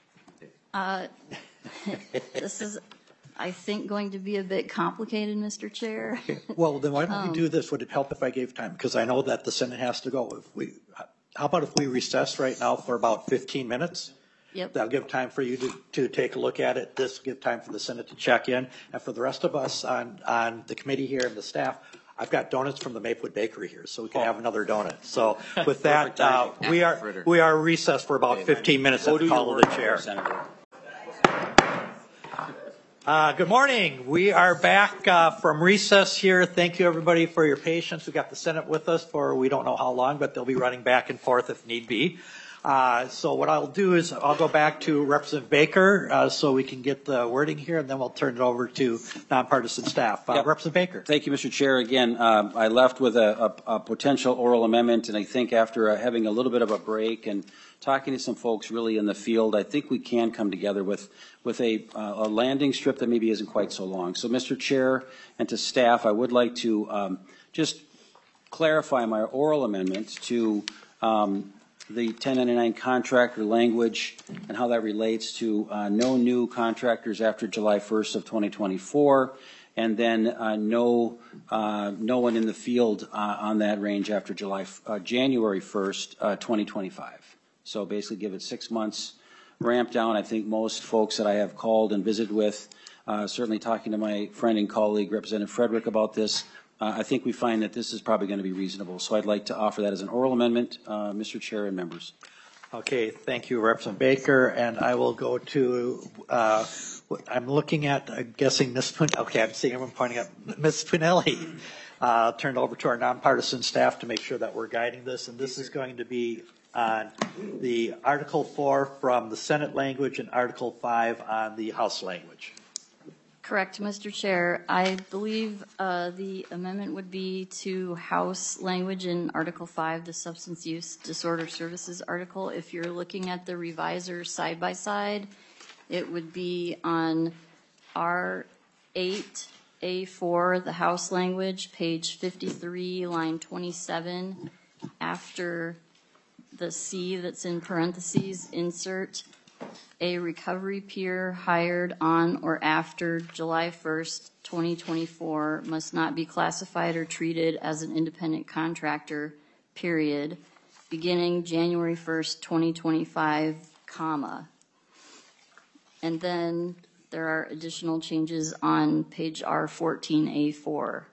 This is, I think, going to be a bit complicated, Mr. Chair. Okay. Well, then why don't we do this? Would it help if I gave time? Because I know that the Senate has to go. How about if we recess right now for about 15 minutes? Yep. That'll give time for you to take a look at it. This will give time for the Senate to check in. And for the rest of us on the committee here and the staff, I've got donuts from the Maplewood Bakery here, so we can have another donut. So with that, we are recessed for about 15 minutes at the call of the chair. Good morning. We are back from recess here. Thank you, everybody, for your patience. We got the Senate with us for we don't know how long, but they'll be running back and forth if need be. So what I'll do is I'll go back to Representative Baker so we can get the wording here, and then we'll turn it over to nonpartisan staff. Yep. Representative Baker. Thank you, Mr. Chair. Again, I left with a potential oral amendment, and I think after having a little bit of a break and talking to some folks really in the field, I think we can come together with a landing strip that maybe isn't quite so long. So, Mr. Chair, and to staff, I would like to just clarify my oral amendment to the 1099 contractor language and how that relates to no new contractors after July 1st of 2024, and then no one in the field on that range after January 1st, 2025. So basically give it 6 months ramp down. I think most folks that I have called and visited with, certainly talking to my friend and colleague, Representative Frederick, about this, I think we find that this is probably going to be reasonable. So I'd like to offer that as an oral amendment, Mr. Chair and members. Okay, thank you, Representative Baker, and I will go to, I'm looking at, I'm guessing Ms. okay, I'm seeing everyone pointing at Ms. Pinelli. Turn it over to our nonpartisan staff to make sure that we're guiding this, and this is going to be on the Article 4 from the Senate language and Article 5 on the House language. Correct, Mr. Chair. I believe the amendment would be to House language in Article 5, the Substance Use Disorder Services article. If you're looking at the revisor side by side, it would be on R8A4, the House language, page 53, line 27, after the C that's in parentheses, insert a recovery peer hired on or after July 1st, 2024 must not be classified or treated as an independent contractor, period, beginning January 1st, 2025, comma. And then there are additional changes on page R14A4.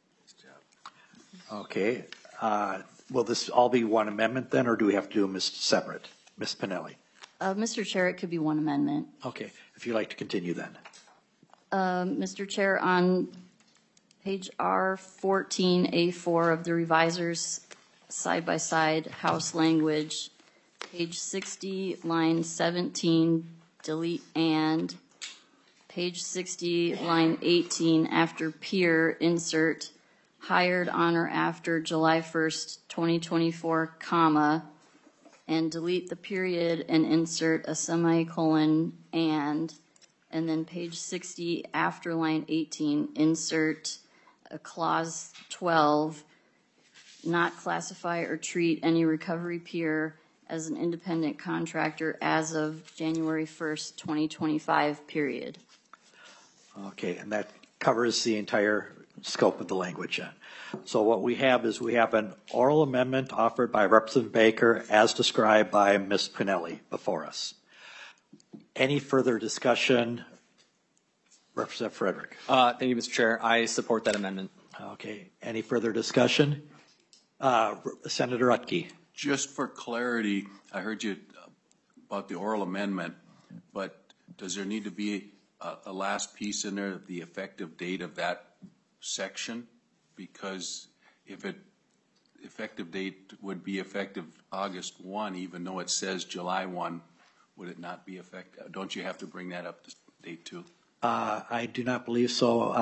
Okay. Will this all be one amendment then, or do we have to do them separate? Ms. Pinelli. Mr. Chair, it could be one amendment. Okay, if you'd like to continue then. Mr. Chair, on page R14A4 of the reviser's side-by-side House language, page 60, line 17, delete and, page 60, line 18, after peer, insert hired on or after July 1st, 2024, comma, and delete the period and insert a semicolon and then page 60 after line 18 insert a clause 12, not classify or treat any recovery peer as an independent contractor as of January 1st, 2025, period. Okay, and that covers the entire scope of the language. So what we have is we have an oral amendment offered by Representative Baker as described by Ms. Pinelli before us. Any further discussion? Representative Frederick. Thank you, Mr. Chair. I support that amendment. Okay, any further discussion? Senator Utke. Just for clarity, I heard you about the oral amendment, but does there need to be a last piece in there, the effective date of that section? Because if it effective date would be effective August 1, even though it says July 1, would it not be effective? Don't you have to bring that up to date too? I do not believe so.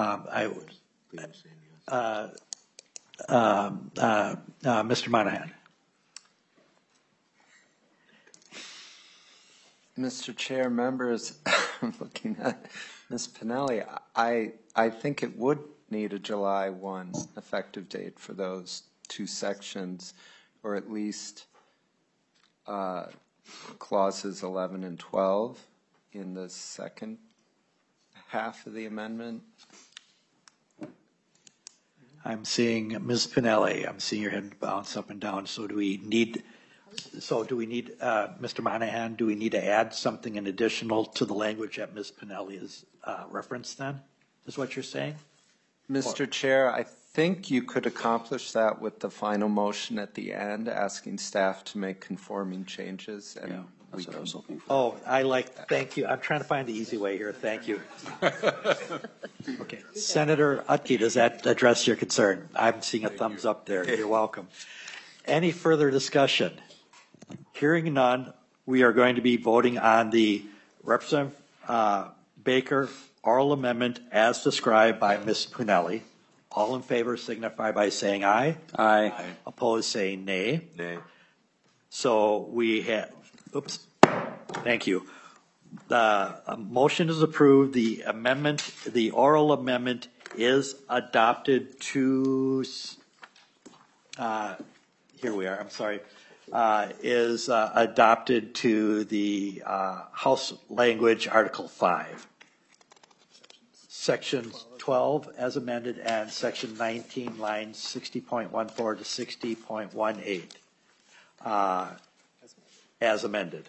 Mr. Monahan. Mr. Chair, members, I'm looking at Ms. Pinelli. I think it would need a July 1 effective date for those two sections, or at least clauses 11 and 12 in the second half of the amendment. I'm seeing Ms. Pinelli. I'm seeing your head bounce up and down. So do we need, Mr. Monahan, do we need to add something in additional to the language that Ms. Pinelli has referenced then, is what you're saying? Mr. Chair, I think you could accomplish that with the final motion at the end, asking staff to make conforming changes. And Yeah, that's what I was hoping for. Oh, thank you. I'm trying to find the easy way here. Thank you. Okay. Senator Utke, does that address your concern? I'm seeing a thumbs up there. You're welcome. Any further discussion? Hearing none, we are going to be voting on the Representative Baker oral amendment as described by Ms. Pinelli. All in favor signify by saying aye. Aye. Opposed, say nay. Nay. So we have, oops, thank you. The motion is approved. The amendment, the oral amendment is adopted to, here we are, I'm sorry, is adopted to the House language, Article 5. Section 12 as amended and section 19, lines 60.14 to 60.18. as amended.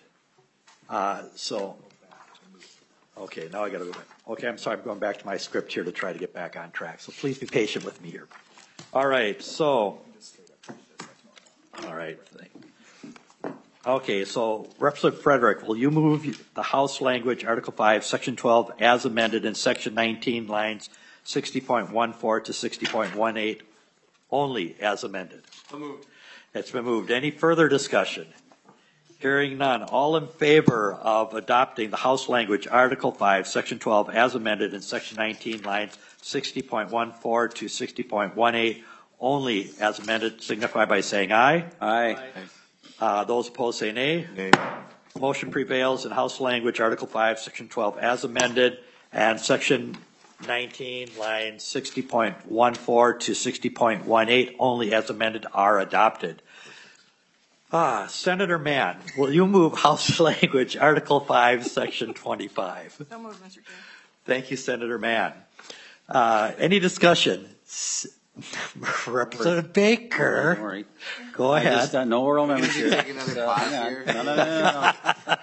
Okay, now I got to go back. Okay, I'm sorry, I'm going back to my script here to try to get back on track. So please be patient with me here. All right, okay, so Representative Frederick, will you move the House language, Article 5, Section 12, as amended in Section 19, lines 60.14 to 60.18, only as amended? So moved. It's been moved. Any further discussion? Hearing none. All in favor of adopting the House language, Article 5, Section 12, as amended in Section 19, lines 60.14 to 60.18, only as amended, signify by saying aye. Aye. Those opposed say nay. Nay. Motion prevails in House language, Article 5, Section 12, as amended, and Section 19, lines 60.14 to 60.18, only as amended, are adopted. Senator Mann, will you move House language, Article 5, Section 25? So moved, Mr. Chair. Thank you, Senator Mann. Any discussion? Representative Baker, Don't worry. go I ahead. just, no oral amendments here. Take another pause hang on. here. No.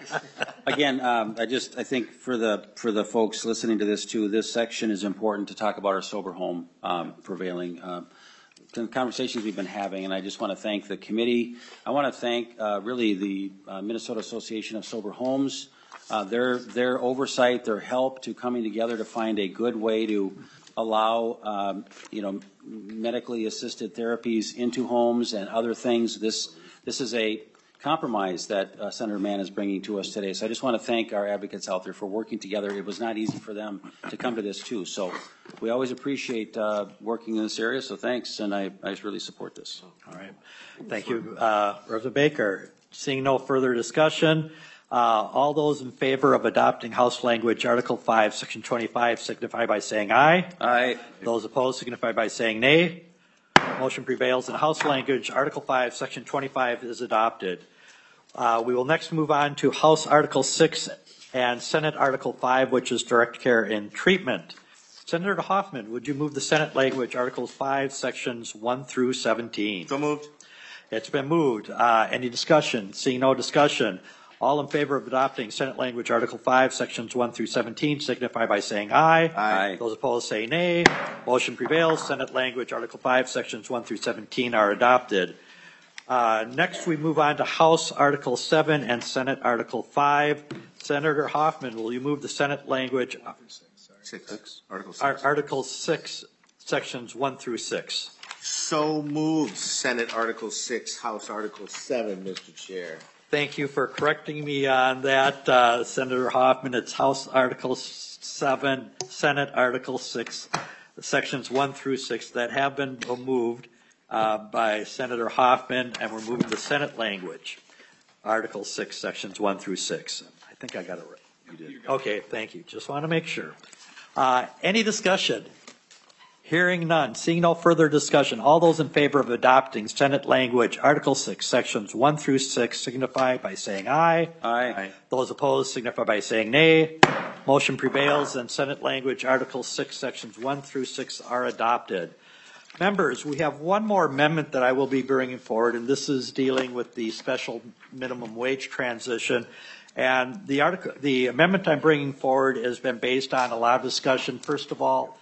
Again, I think for the folks listening to this too, this section is important to talk about our sober home prevailing conversations we've been having, and I just want to thank the committee. I want to thank really the Minnesota Association of Sober Homes, their oversight, their help to coming together to find a good way to allow medically assisted therapies into homes and other things. This is a compromise that Senator Mann is bringing to us today. So I just want to thank our advocates out there for working together. It was not easy for them to come to this too. So we always appreciate working in this area. So thanks, and I just really support this. All right. Thank you, Representative Baker. Seeing no further discussion, all those in favor of adopting House language, Article 5, Section 25, signify by saying aye. Aye. Those opposed signify by saying nay. Motion prevails, and House language, Article 5, Section 25 is adopted. We will next move on to House Article 6 and Senate Article 5, which is direct care and treatment. Senator Hoffman, would you move the Senate language, Articles 5, Sections 1 through 17? So moved. It's been moved. Any discussion? Seeing no discussion. All in favor of adopting Senate language, Article 5, Sections 1 through 17, signify by saying aye. Aye. Those opposed say nay. Motion prevails. Senate language, Article 5, Sections 1 through 17 are adopted. Next, we move on to House Article 7 and Senate Article 5. Senator Hoffman, will you move the Senate language, Six. Article 6. Article 6, Sections 1 through 6? So moved. Senate Article 6, House Article 7, Mr. Chair. Thank you for correcting me on that, Senator Hoffman. It's House Article 7, Senate Article 6, Sections 1 through 6 that have been moved by Senator Hoffman, and we're moving the Senate language, Article 6, Sections 1 through 6. I think I got it right. You did. Okay, thank you. Just want to make sure. Any discussion? Hearing none, seeing no further discussion, all those in favor of adopting Senate language, Article 6, Sections 1 through 6, signify by saying aye. Aye. Those opposed signify by saying nay. Motion prevails, and Senate language, Article 6, Sections 1 through 6 are adopted. Members, we have one more amendment that I will be bringing forward, and this is dealing with the special minimum wage transition. And the amendment I'm bringing forward has been based on a lot of discussion. First of all,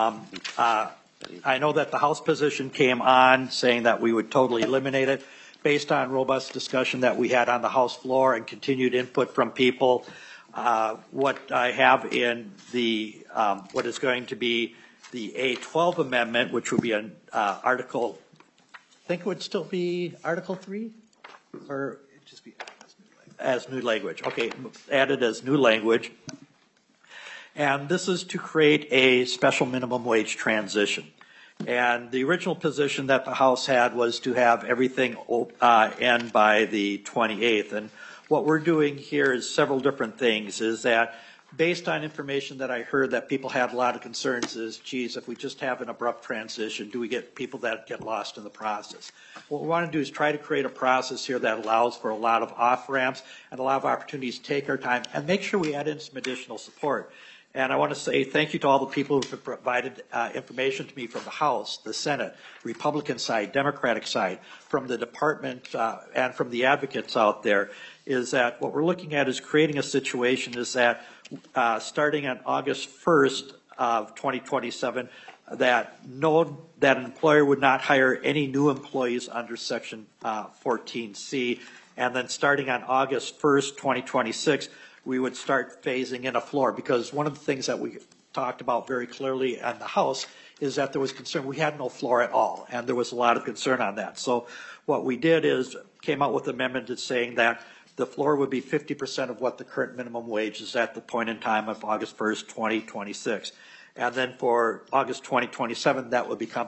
I know that the House position came on saying that we would totally eliminate it based on robust discussion that we had on the House floor and continued input from people. What I have in the what is going to be the A12 amendment, which would be an article, I think it would still be Article 3? Or it'd just be as new language. Okay, added as new language. And this is to create a special minimum wage transition. And the original position that the House had was to have everything end by the 28th. And what we're doing here is several different things, is that based on information that I heard that people had a lot of concerns is, geez, if we just have an abrupt transition, do we get people that get lost in the process? What we want to do is try to create a process here that allows for a lot of off-ramps and a lot of opportunities to take our time and make sure we add in some additional support. And I want to say thank you to all the people who have provided information to me from the House, the Senate, Republican side, Democratic side, from the department and from the advocates out there, is that what we're looking at is creating a situation is that starting on August 1st of 2027, that an employer would not hire any new employees under Section 14C. And then starting on August 1st, 2026, we would start phasing in a floor, because one of the things that we talked about very clearly in the House is that there was concern. We had no floor at all, and there was a lot of concern on that. So what we did is came out with an amendment that's saying that the floor would be 50% of what the current minimum wage is at the point in time of August 1st, 2026. And then for August 2027, that would become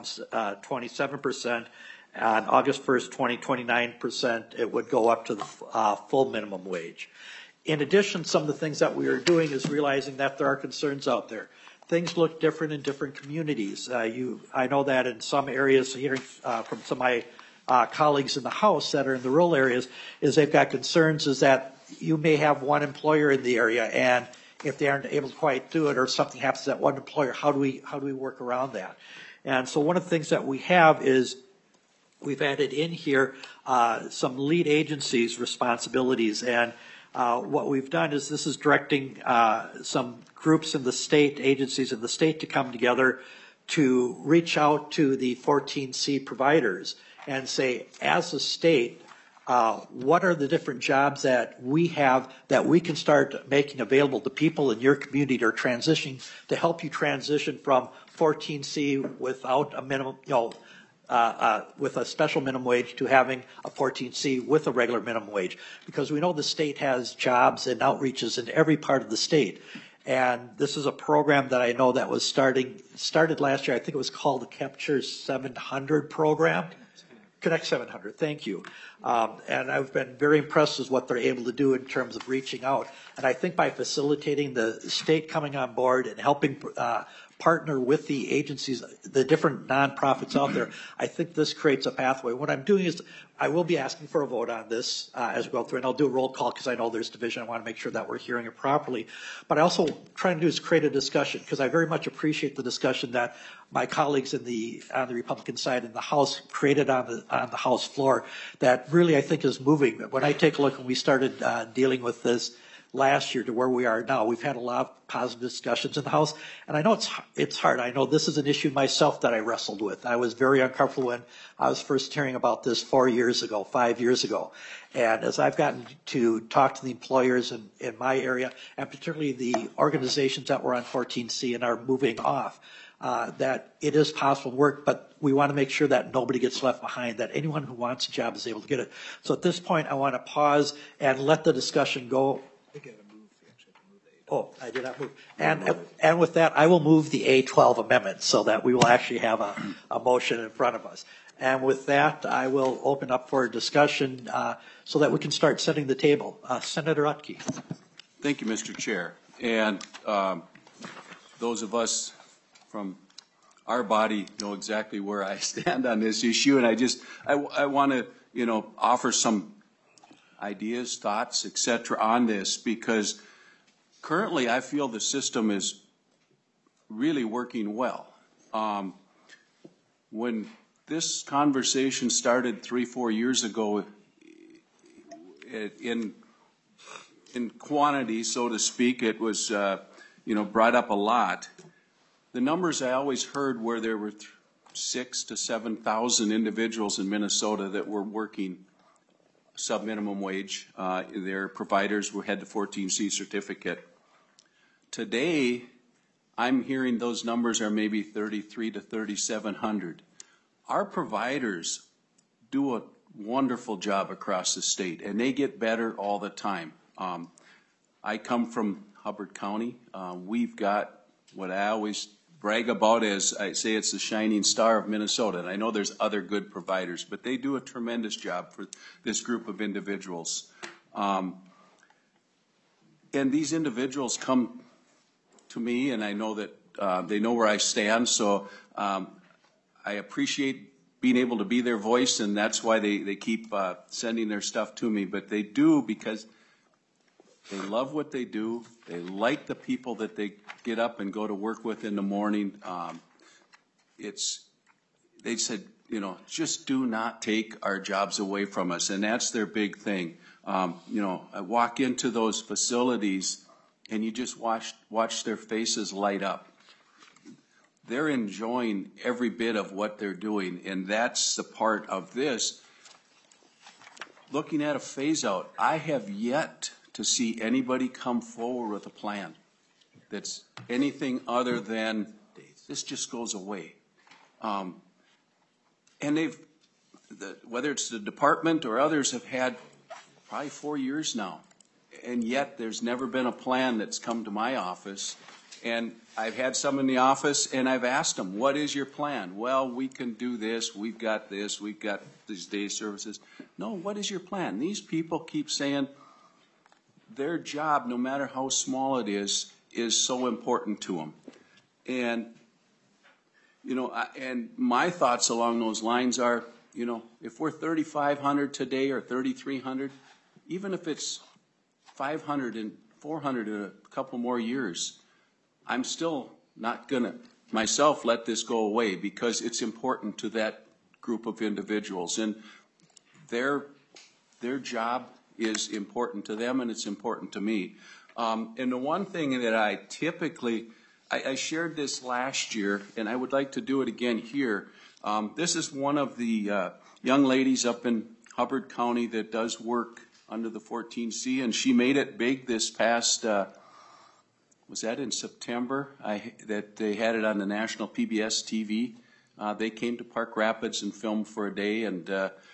27%. On August 1st, 2029%, it would go up to the full minimum wage. In addition, some of the things that we are doing is realizing that there are concerns out there. Things look different in different communities. I know that in some areas, hearing from some of my colleagues in the House that are in the rural areas, is they've got concerns is that you may have one employer in the area, and if they aren't able to quite do it or something happens to that one employer, how do we work around that? And so one of the things that we have is we've added in here some lead agencies' responsibilities, and what we've done is this is directing some groups in the state, agencies in the state, to come together to reach out to the 14C providers and say, as a state, what are the different jobs that we have that we can start making available to people in your community that are transitioning, to help you transition from 14C without a minimum, with a special minimum wage to having a 14C with a regular minimum wage, because we know the state has jobs and outreaches in every part of the state. And this is a program that I know that was started last year. I think it was called the Capture 700 program. Connect 700, thank you. And I've been very impressed with what they're able to do in terms of reaching out. And I think by facilitating the state coming on board and helping partner with the agencies, the different nonprofits out there, I think this creates a pathway. What I'm doing is I will be asking for a vote on this as we go through, and I'll do a roll call because I know there's division. I want to make sure that we're hearing it properly. But I also trying to do is create a discussion, because I very much appreciate the discussion that my colleagues on the Republican side in the House created on the House floor that really I think is moving. When I take a look, when we started dealing with this last year to where we are now, we've had a lot of positive discussions in the House, and I know it's hard. I know this is an issue myself that I wrestled with. I was very uncomfortable when I was first hearing about this 5 years ago. And as I've gotten to talk to the employers in my area, and particularly the organizations that were on 14C and are moving off, that it is possible to work, but we want to make sure that nobody gets left behind, that anyone who wants a job is able to get it. So at this point, I want to pause and let the discussion go. Oh, I did not move. And with that, I will move the A12 amendment so that we will actually have a motion in front of us. And with that, I will open up for a discussion so that we can start setting the table. Senator Utke. Thank you, Mr. Chair. And those of us from our body know exactly where I stand on this issue. And I want to, offer some ideas, thoughts, et cetera, on this, because currently I feel the system is really working well. When this conversation started 3-4 years ago, in quantity, so to speak, it was brought up a lot. The numbers I always heard were there were 6,000 to 7,000 individuals in Minnesota that were working sub-minimum wage. Their providers had the 14C certificate. Today, I'm hearing those numbers are maybe 3,300 to 3,700. Our providers do a wonderful job across the state, and they get better all the time. I come from Hubbard County. We've got what I always brag about as I say it's the shining star of Minnesota. And I know there's other good providers, but they do a tremendous job for this group of individuals. And these individuals come to me, and I know that they know where I stand. So I appreciate being able to be their voice, and that's why they keep sending their stuff to me. But they do because They love what they do. They like the people that they get up and go to work with in the morning. They said, you know, just do not take our jobs away from us, and that's their big thing. You know, I walk into those facilities, and you just watch their faces light up. They're enjoying every bit of what they're doing, and that's the part of this. Looking at a phase out, I have yet to see anybody come forward with a plan that's anything other than this just goes away. And whether it's the department or others have had probably 4 years now, and yet there's never been a plan that's come to my office. And I've had some in the office, and I've asked them, what is your plan? Well, we can do this, we've got these day services. No, what is your plan? These people keep saying their job, no matter how small it is so important to them. And, you know, and my thoughts along those lines are, you know, if we're 3,500 today or 3,300, even if it's 500 and 400 in a couple more years, I'm still not going to, myself, let this go away because it's important to that group of individuals. And their job is important to them, and it's important to me. And the one thing that I typically, I shared this last year, and I would like to do it again here. This is one of the young ladies up in Hubbard County that does work under the 14C, and she made it big this past, was that in September, that they had it on the national PBS TV. They came to Park Rapids and filmed for a day, and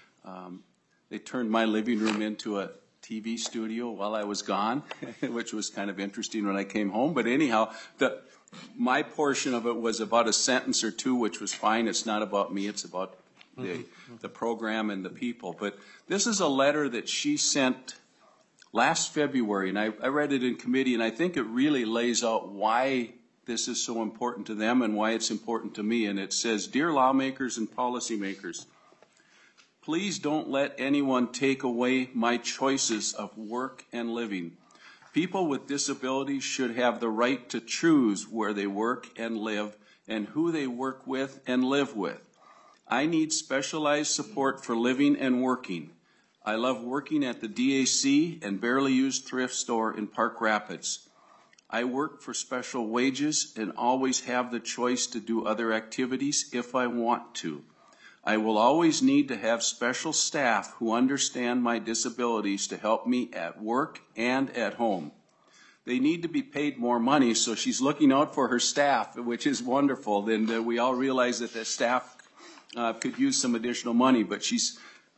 they turned my living room into a TV studio while I was gone, which was kind of interesting when I came home. But anyhow, my portion of it was about a sentence or two, which was fine. It's not about me. It's about the program and the people. But this is a letter that she sent last February, and I read it in committee, and I think it really lays out why this is so important to them and why it's important to me. And it says, "Dear lawmakers and policymakers, please don't let anyone take away my choices of work and living. People with disabilities should have the right to choose where they work and live and who they work with and live with. I need specialized support for living and working. I love working at the DAC and Barely Used Thrift Store in Park Rapids. I work for special wages and always have the choice to do other activities if I want to. I will always need to have special staff who understand my disabilities to help me at work and at home. They need to be paid more money," so she's looking out for her staff, which is wonderful. Then we all realize that the staff could use some additional money, but she's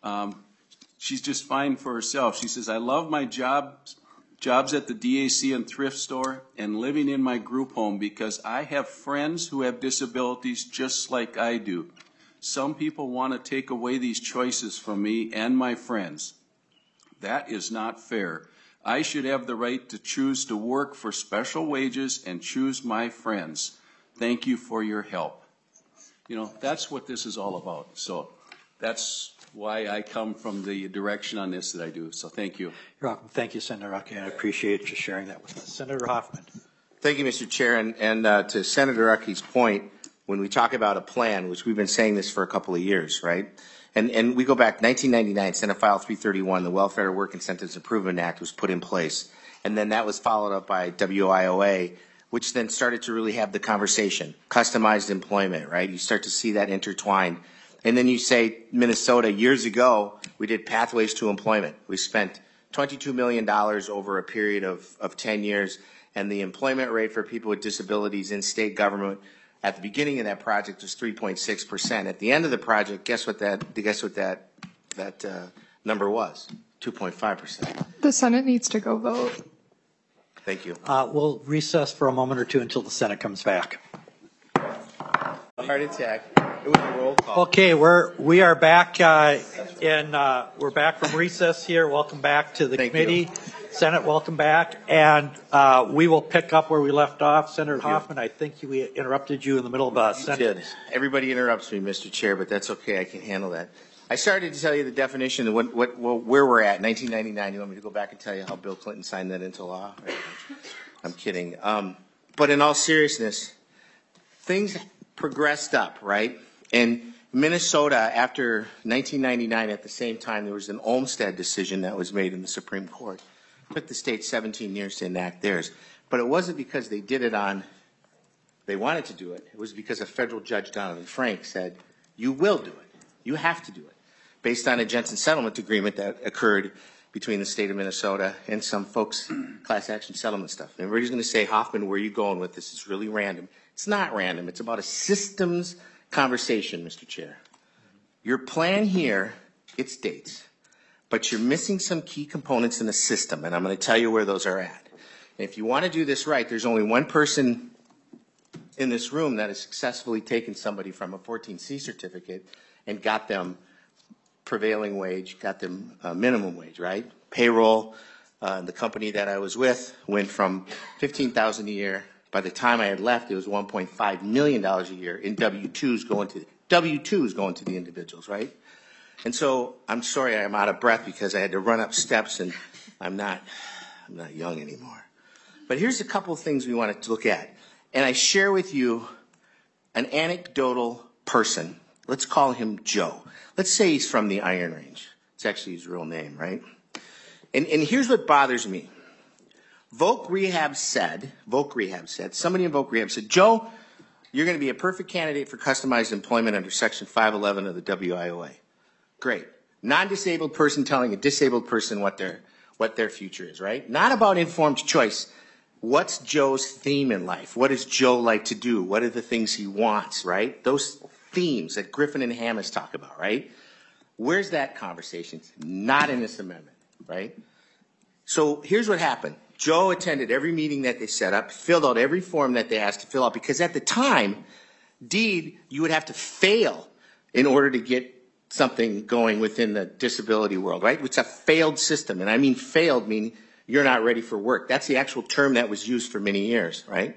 just fine for herself. She says, "I love my jobs at the DAC and thrift store and living in my group home because I have friends who have disabilities just like I do. Some people want to take away these choices from me and my friends. That is not fair. I should have the right to choose to work for special wages and choose my friends. Thank you for your help." You know, that's what this is all about. So that's why I come from the direction on this that I do. So thank you. You're welcome. Thank you, Senator Rucky. I appreciate you sharing that with us. Senator Hoffman. Thank you, Mr. Chair. And to Senator Rucky's point, when we talk about a plan, which we've been saying this for a couple of years, right? And we go back 1999, Senate File 331, the Welfare Work Incentives Improvement Act was put in place. And then that was followed up by WIOA, which then started to really have the conversation, customized employment, right? You start to see that intertwined. And then you say, Minnesota, years ago, we did Pathways to Employment. We spent $22 million over a period of 10 years, and the employment rate for people with disabilities in state government at the beginning of that project was 3.6%. At the end of the project, guess what that number was? 2.5%. The Senate needs to go vote. Thank you. We'll recess for a moment or two until the Senate comes back. Heart attack. It was a roll call. Okay, we are back we're back from recess here. Welcome back to the committee. Senate, welcome back. And we will pick up where we left off. Senator Hoffman, I think we interrupted you in the middle of a sentence. Everybody interrupts me, Mr. Chair, but that's okay. I can handle that. I started to tell you the definition of where we're at, 1999. You want me to go back and tell you how Bill Clinton signed that into law? I'm kidding. But in all seriousness, things progressed up, right? In Minnesota, after 1999, at the same time, there was an Olmstead decision that was made in the Supreme Court. It took the state 17 years to enact theirs. But it wasn't because they did it they wanted to do it. It was because a federal judge, Donovan Frank, said, you will do it. You have to do it. Based on a Jensen settlement agreement that occurred between the state of Minnesota and some folks' class action settlement stuff. And everybody's going to say, Hoffman, where are you going with this? It's really random. It's not random. It's about a systems conversation, Mr. Chair. Your plan here, it states, but you're missing some key components in the system, and I'm going to tell you where those are at. And if you want to do this right, there's only one person in this room that has successfully taken somebody from a 14C certificate and got them prevailing wage, got them minimum wage, right? Payroll, the company that I was with went from $15,000 a year. By the time I had left, it was $1.5 million a year in W-2s going to the individuals, right? And so I'm sorry I'm out of breath because I had to run up steps and I'm not young anymore. But here's a couple of things we wanted to look at. And I share with you an anecdotal person. Let's call him Joe. Let's say he's from the Iron Range. It's actually his real name, right? And here's what bothers me. Voc Rehab said, somebody in Voc Rehab said, Joe, you're going to be a perfect candidate for customized employment under Section 511 of the WIOA. Great. Non-disabled person telling a disabled person what their future is, right? Not about informed choice. What's Joe's theme in life? What does Joe like to do? What are the things he wants, right? Those themes that Griffin and Hammes talk about, right? Where's that conversation? Not in this amendment, right? So here's what happened. Joe attended every meeting that they set up, filled out every form that they asked to fill out, because at the time, Deed, you would have to fail in order to get something going within the disability world, right? It's a failed system, and I mean failed meaning you're not ready for work. That's the actual term that was used for many years, right?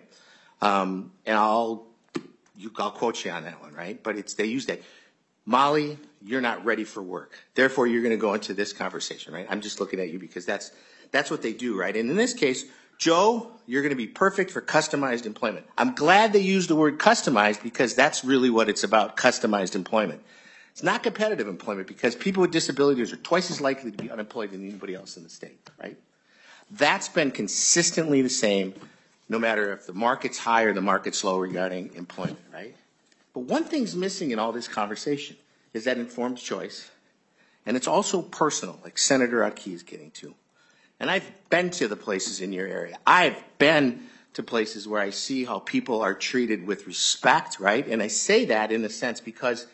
And I'll quote you on that one, right? But they use that. Molly, you're not ready for work. Therefore, you're going to go into this conversation, right? I'm just looking at you because that's what they do, right? And in this case, Joe, you're going to be perfect for customized employment. I'm glad they used the word customized because that's really what it's about, customized employment. It's not competitive employment because people with disabilities are twice as likely to be unemployed than anybody else in the state, right? That's been consistently the same no matter if the market's high or the market's low regarding employment, right? But one thing's missing in all this conversation is that informed choice, and it's also personal, like Senator Aki is getting to. And I've been to the places in your area. I've been to places where I see how people are treated with respect, right? And I say that in a sense because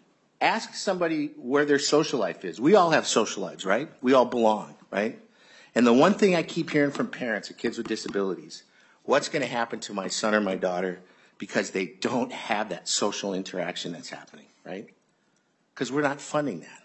ask somebody where their social life is. We all have social lives, right? We all belong, right? And the one thing I keep hearing from parents of kids with disabilities, what's going to happen to my son or my daughter because they don't have that social interaction that's happening, right? Because we're not funding that.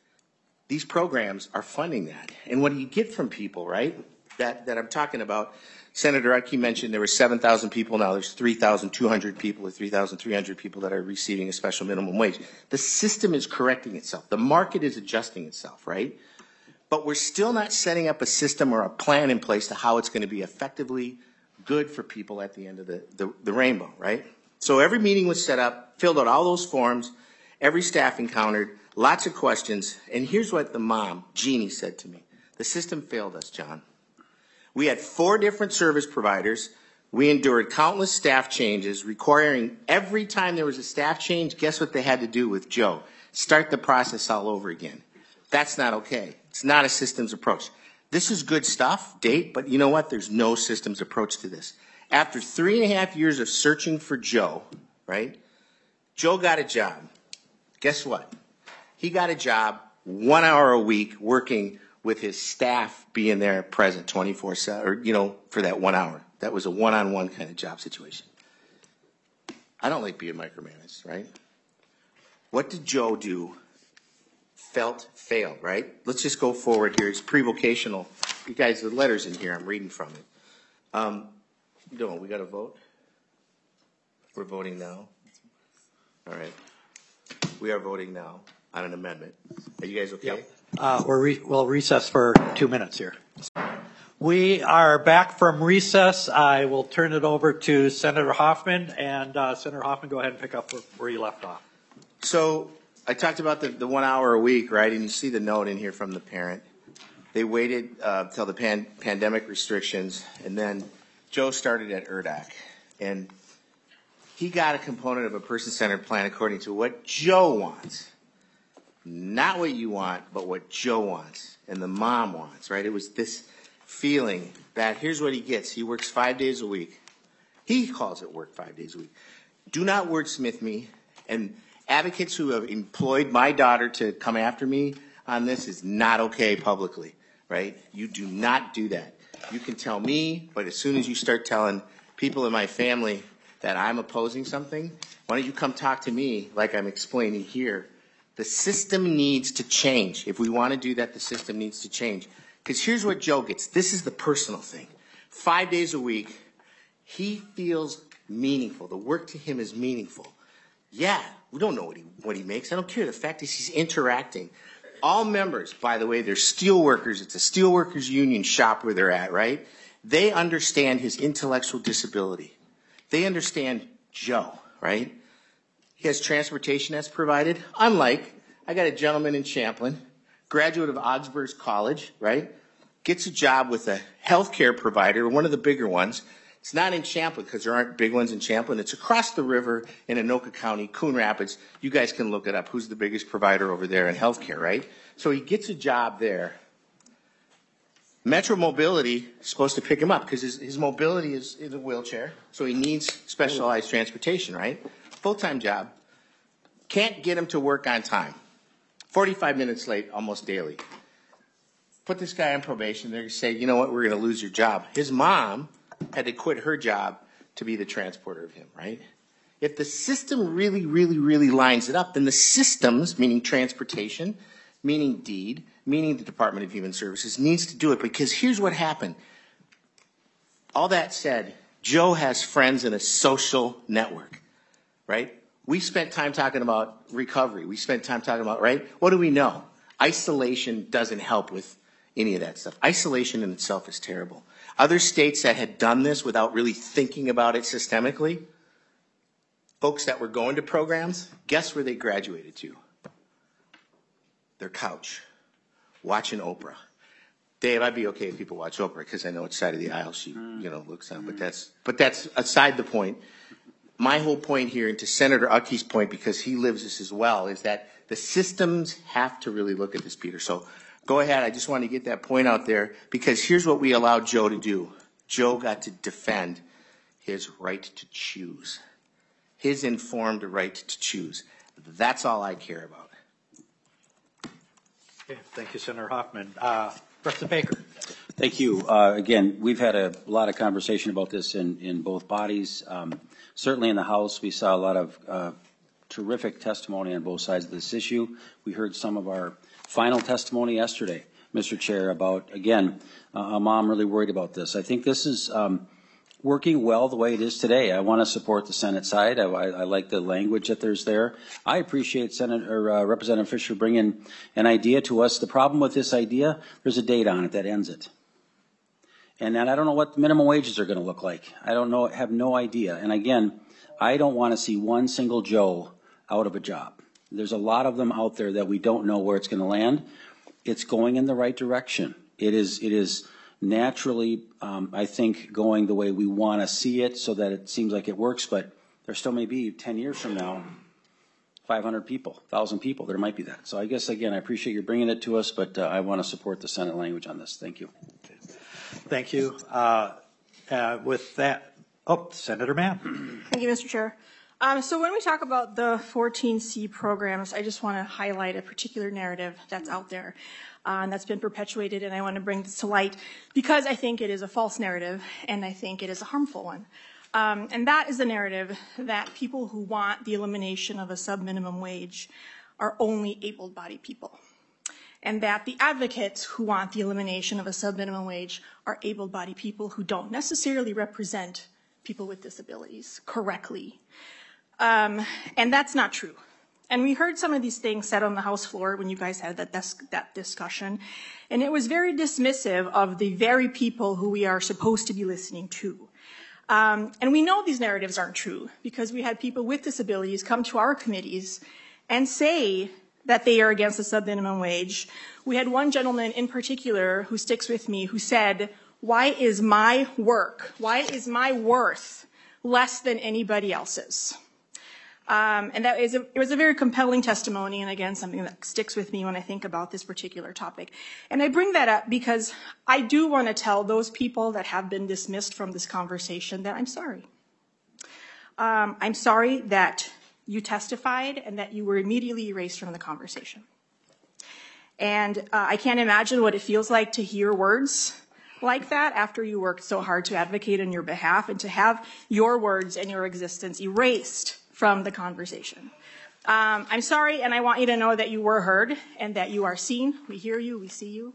These programs are funding that. And what do you get from people, right, that I'm talking about? Senator Utke mentioned there were 7,000 people. Now there's 3,200 people or 3,300 people that are receiving a special minimum wage. The system is correcting itself. The market is adjusting itself, right? But we're still not setting up a system or a plan in place to how it's going to be effectively good for people at the end of the rainbow, right? So every meeting was set up, filled out all those forms, every staff encountered, lots of questions, and here's what the mom, Jeannie, said to me. The system failed us, John. We had 4 different service providers. We endured countless staff changes, requiring every time there was a staff change, guess what they had to do with Joe? Start the process all over again. That's not okay. It's not a systems approach. This is good stuff, date, but you know what? There's no systems approach to this. After 3.5 years of searching for Joe, right? Joe got a job. Guess what? He got a job 1 hour a week working with his staff being there present 24/7, or, for that 1 hour. That was a one-on-one kind of job situation. I don't like being micromanaged, right? What did Joe do? Failed, right? Let's just go forward here. It's pre-vocational. You guys, the letter's in here. I'm reading from it. We got to vote? We're voting now? All right. We are voting now. on an amendment. Are you guys okay? We'll recess for 2 minutes here. We are back from recess. I will turn it over to Senator Hoffman, and Senator Hoffman, go ahead and pick up where you left off. So I talked about the 1 hour a week, right? And you see the note in here from the parent. They waited till the pandemic restrictions, and then Joe started at ERDAC. And he got a component of a person-centered plan according to what Joe wants. Not what you want, but what Joe wants and the mom wants, right? It was this feeling that here's what he gets. He works 5 days a week. He calls it work 5 days a week. Do not wordsmith me. And advocates who have employed my daughter to come after me on this is not okay publicly, right? You do not do that. You can tell me, but as soon as you start telling people in my family that I'm opposing something, why don't you come talk to me like I'm explaining here? The system needs to change. If we want to do that, the system needs to change. Because here's what Joe gets. This is the personal thing. 5 days a week, he feels meaningful. The work to him is meaningful. Yeah, we don't know what he makes. I don't care. The fact is he's interacting. All members, by the way, they're steelworkers. It's a steelworkers union shop where they're at, right? They understand his intellectual disability. They understand Joe, right? He has transportation that's provided. Unlike, I got a gentleman in Champlin, graduate of Augsburg College, right? Gets a job with a healthcare provider, one of the bigger ones. It's not in Champlin because there aren't big ones in Champlin. It's across the river in Anoka County, Coon Rapids. You guys can look it up. Who's the biggest provider over there in healthcare, right? So he gets a job there. Metro Mobility is supposed to pick him up because his mobility is in a wheelchair, so he needs specialized transportation, right? Full-time job. Can't get him to work on time. 45 minutes late almost daily. Put this guy on probation. They're going to say, you know what, we're going to lose your job. His mom had to quit her job to be the transporter of him, right? If the system really, really, really lines it up, then the systems, meaning transportation, meaning deed, meaning the Department of Human Services, needs to do it. Because here's what happened. All that said, Joe has friends in a social network, right? We spent time talking about recovery. We spent time talking about, right? What do we know? Isolation doesn't help with any of that stuff. Isolation in itself is terrible. Other states that had done this without really thinking about it systemically, folks that were going to programs, guess where they graduated to? Their couch, watching Oprah. Dave, I'd be okay if people watch Oprah because I know which side of the aisle she, looks on. But that's aside the point. My whole point here, and to Senator Uckey's point, because he lives this as well, is that the systems have to really look at this, Peter. So go ahead. I just want to get that point out there because here's what we allowed Joe to do. Joe got to defend his right to choose, his informed right to choose. That's all I care about. Okay, thank you, Senator Hoffman. Representative Baker. Thank you. Again, we've had a lot of conversation about this in both bodies. Certainly in the House, we saw a lot of terrific testimony on both sides of this issue. We heard some of our final testimony yesterday, Mr. Chair, about, again, a mom really worried about this. I think this is working well the way it is today. I want to support the Senate side. I like the language that there's there. I appreciate Representative Fisher bringing an idea to us. The problem with this idea, there's a date on it that ends it. And then I don't know what the minimum wages are going to look like. I don't know, have no idea. And again, I don't want to see one single Joe out of a job. There's a lot of them out there that we don't know where it's going to land. It's going in the right direction. It is naturally, I think, going the way we want to see it so that it seems like it works, but there still may be 10 years from now, 500 people, 1,000 people, there might be that. So I guess, again, I appreciate you bringing it to us, but I want to support the Senate language on this. Thank you. Thank you. With that, Senator Mann. Thank you, Mr. Chair. So when we talk about the 14C programs, I just want to highlight a particular narrative that's out there and that's been perpetuated, and I want to bring this to light because I think it is a false narrative and I think it is a harmful one. And that is the narrative that people who want the elimination of a sub-minimum wage are only able-bodied people, and that the advocates who want the elimination of a sub-minimum wage are able-bodied people who don't necessarily represent people with disabilities correctly. And that's not true. And we heard some of these things said on the House floor when you guys had that discussion. And it was very dismissive of the very people who we are supposed to be listening to. And we know these narratives aren't true because we had people with disabilities come to our committees and say that they are against the sub-minimum wage. We had one gentleman in particular who sticks with me who said, why is my work, why is my worth less than anybody else's? And it was a very compelling testimony, and again, something that sticks with me when I think about this particular topic. And I bring that up because I do want to tell those people that have been dismissed from this conversation that I'm sorry. I'm sorry that you testified and that you were immediately erased from the conversation. And I can't imagine what it feels like to hear words like that after you worked so hard to advocate on your behalf and to have your words and your existence erased from the conversation. I'm sorry, and I want you to know that you were heard and that you are seen. We hear you, we see you.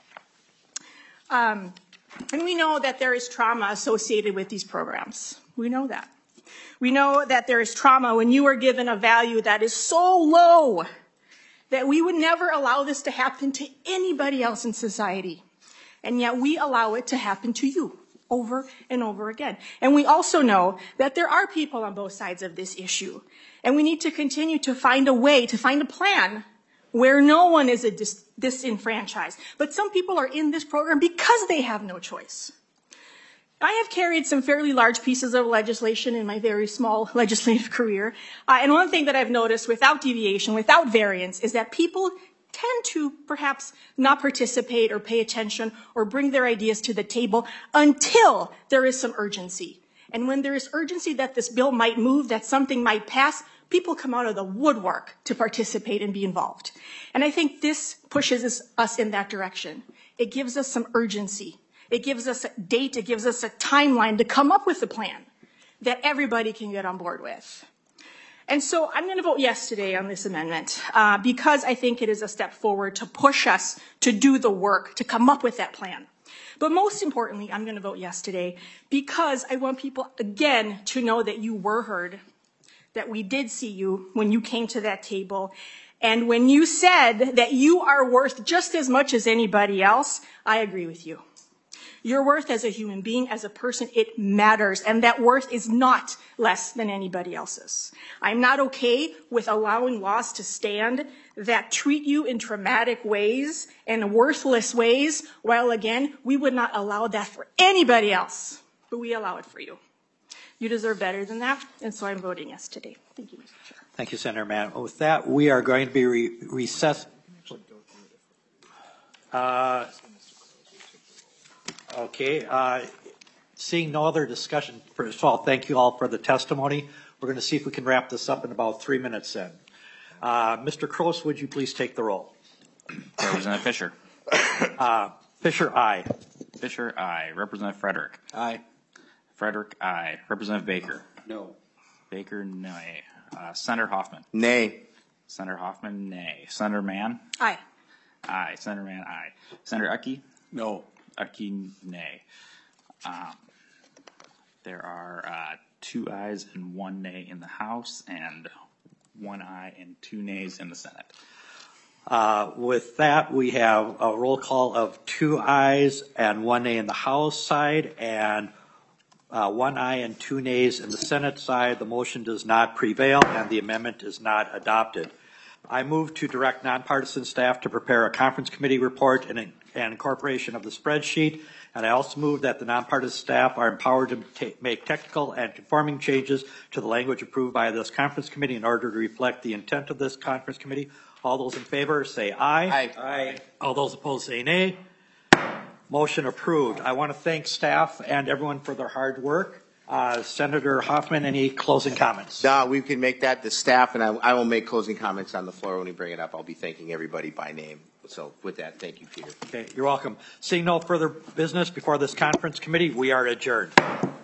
And we know that there is trauma associated with these programs. We know that. We know that there is trauma when you are given a value that is so low that we would never allow this to happen to anybody else in society. And yet we allow it to happen to you over and over again. And we also know that there are people on both sides of this issue. And we need to continue to find a way, to find a plan where no one is disenfranchised. But some people are in this program because they have no choice. I have carried some fairly large pieces of legislation in my very small legislative career. And one thing that I've noticed without deviation, without variance, is that people tend to perhaps not participate or pay attention or bring their ideas to the table until there is some urgency. And when there is urgency that this bill might move, that something might pass, people come out of the woodwork to participate and be involved. And I think this pushes us in that direction. It gives us some urgency. It gives us a date. It gives us a timeline to come up with a plan that everybody can get on board with. And so I'm going to vote yes today on this amendment because I think it is a step forward to push us to do the work, to come up with that plan. But most importantly, I'm going to vote yes today because I want people, again, to know that you were heard, that we did see you when you came to that table. And when you said that you are worth just as much as anybody else, I agree with you. Your worth as a human being, as a person, it matters, and that worth is not less than anybody else's. I'm not okay with allowing laws to stand that treat you in traumatic ways and worthless ways, while again, we would not allow that for anybody else, but we allow it for you. You deserve better than that, and so I'm voting yes today. Thank you, Mr. Chair. Thank you, Senator Mann. With that, we are going to be recessed. Okay. Seeing no other discussion, first of all, thank you all for the testimony. We're going to see if we can wrap this up in about 3 minutes then. Mr. Kroos, would you please take the roll? Representative Fisher. Fisher, aye. Fisher, aye. Representative Frederick. Aye. Frederick, aye. Representative Baker. No. Baker, nay. Senator Hoffman. Nay. Senator Hoffman, nay. Senator Mann. Aye. Aye. Senator Mann, aye. Senator Uckey. No. Uckey, nay. There are 2 ayes and 1 nay in the House, and 1 aye and 2 nays in the Senate. With that, we have a roll call of 2 ayes and 1 nay in the House side, and 1 aye and 2 nays in the Senate side. The motion does not prevail, and the amendment is not adopted. I move to direct nonpartisan staff to prepare a conference committee report and incorporation of the spreadsheet. And I also move that the nonpartisan staff are empowered to make technical and conforming changes to the language approved by this conference committee in order to reflect the intent of this conference committee. All those in favor say aye. Aye. Aye. All those opposed say nay. Motion approved. I want to thank staff and everyone for their hard work. Senator Hoffman, any closing comments? No, we can make that the staff, and I will make closing comments on the floor when we bring it up. I'll be thanking everybody by name. So with that, thank you, Peter. Okay, you're welcome. Seeing no further business before this conference committee, we are adjourned.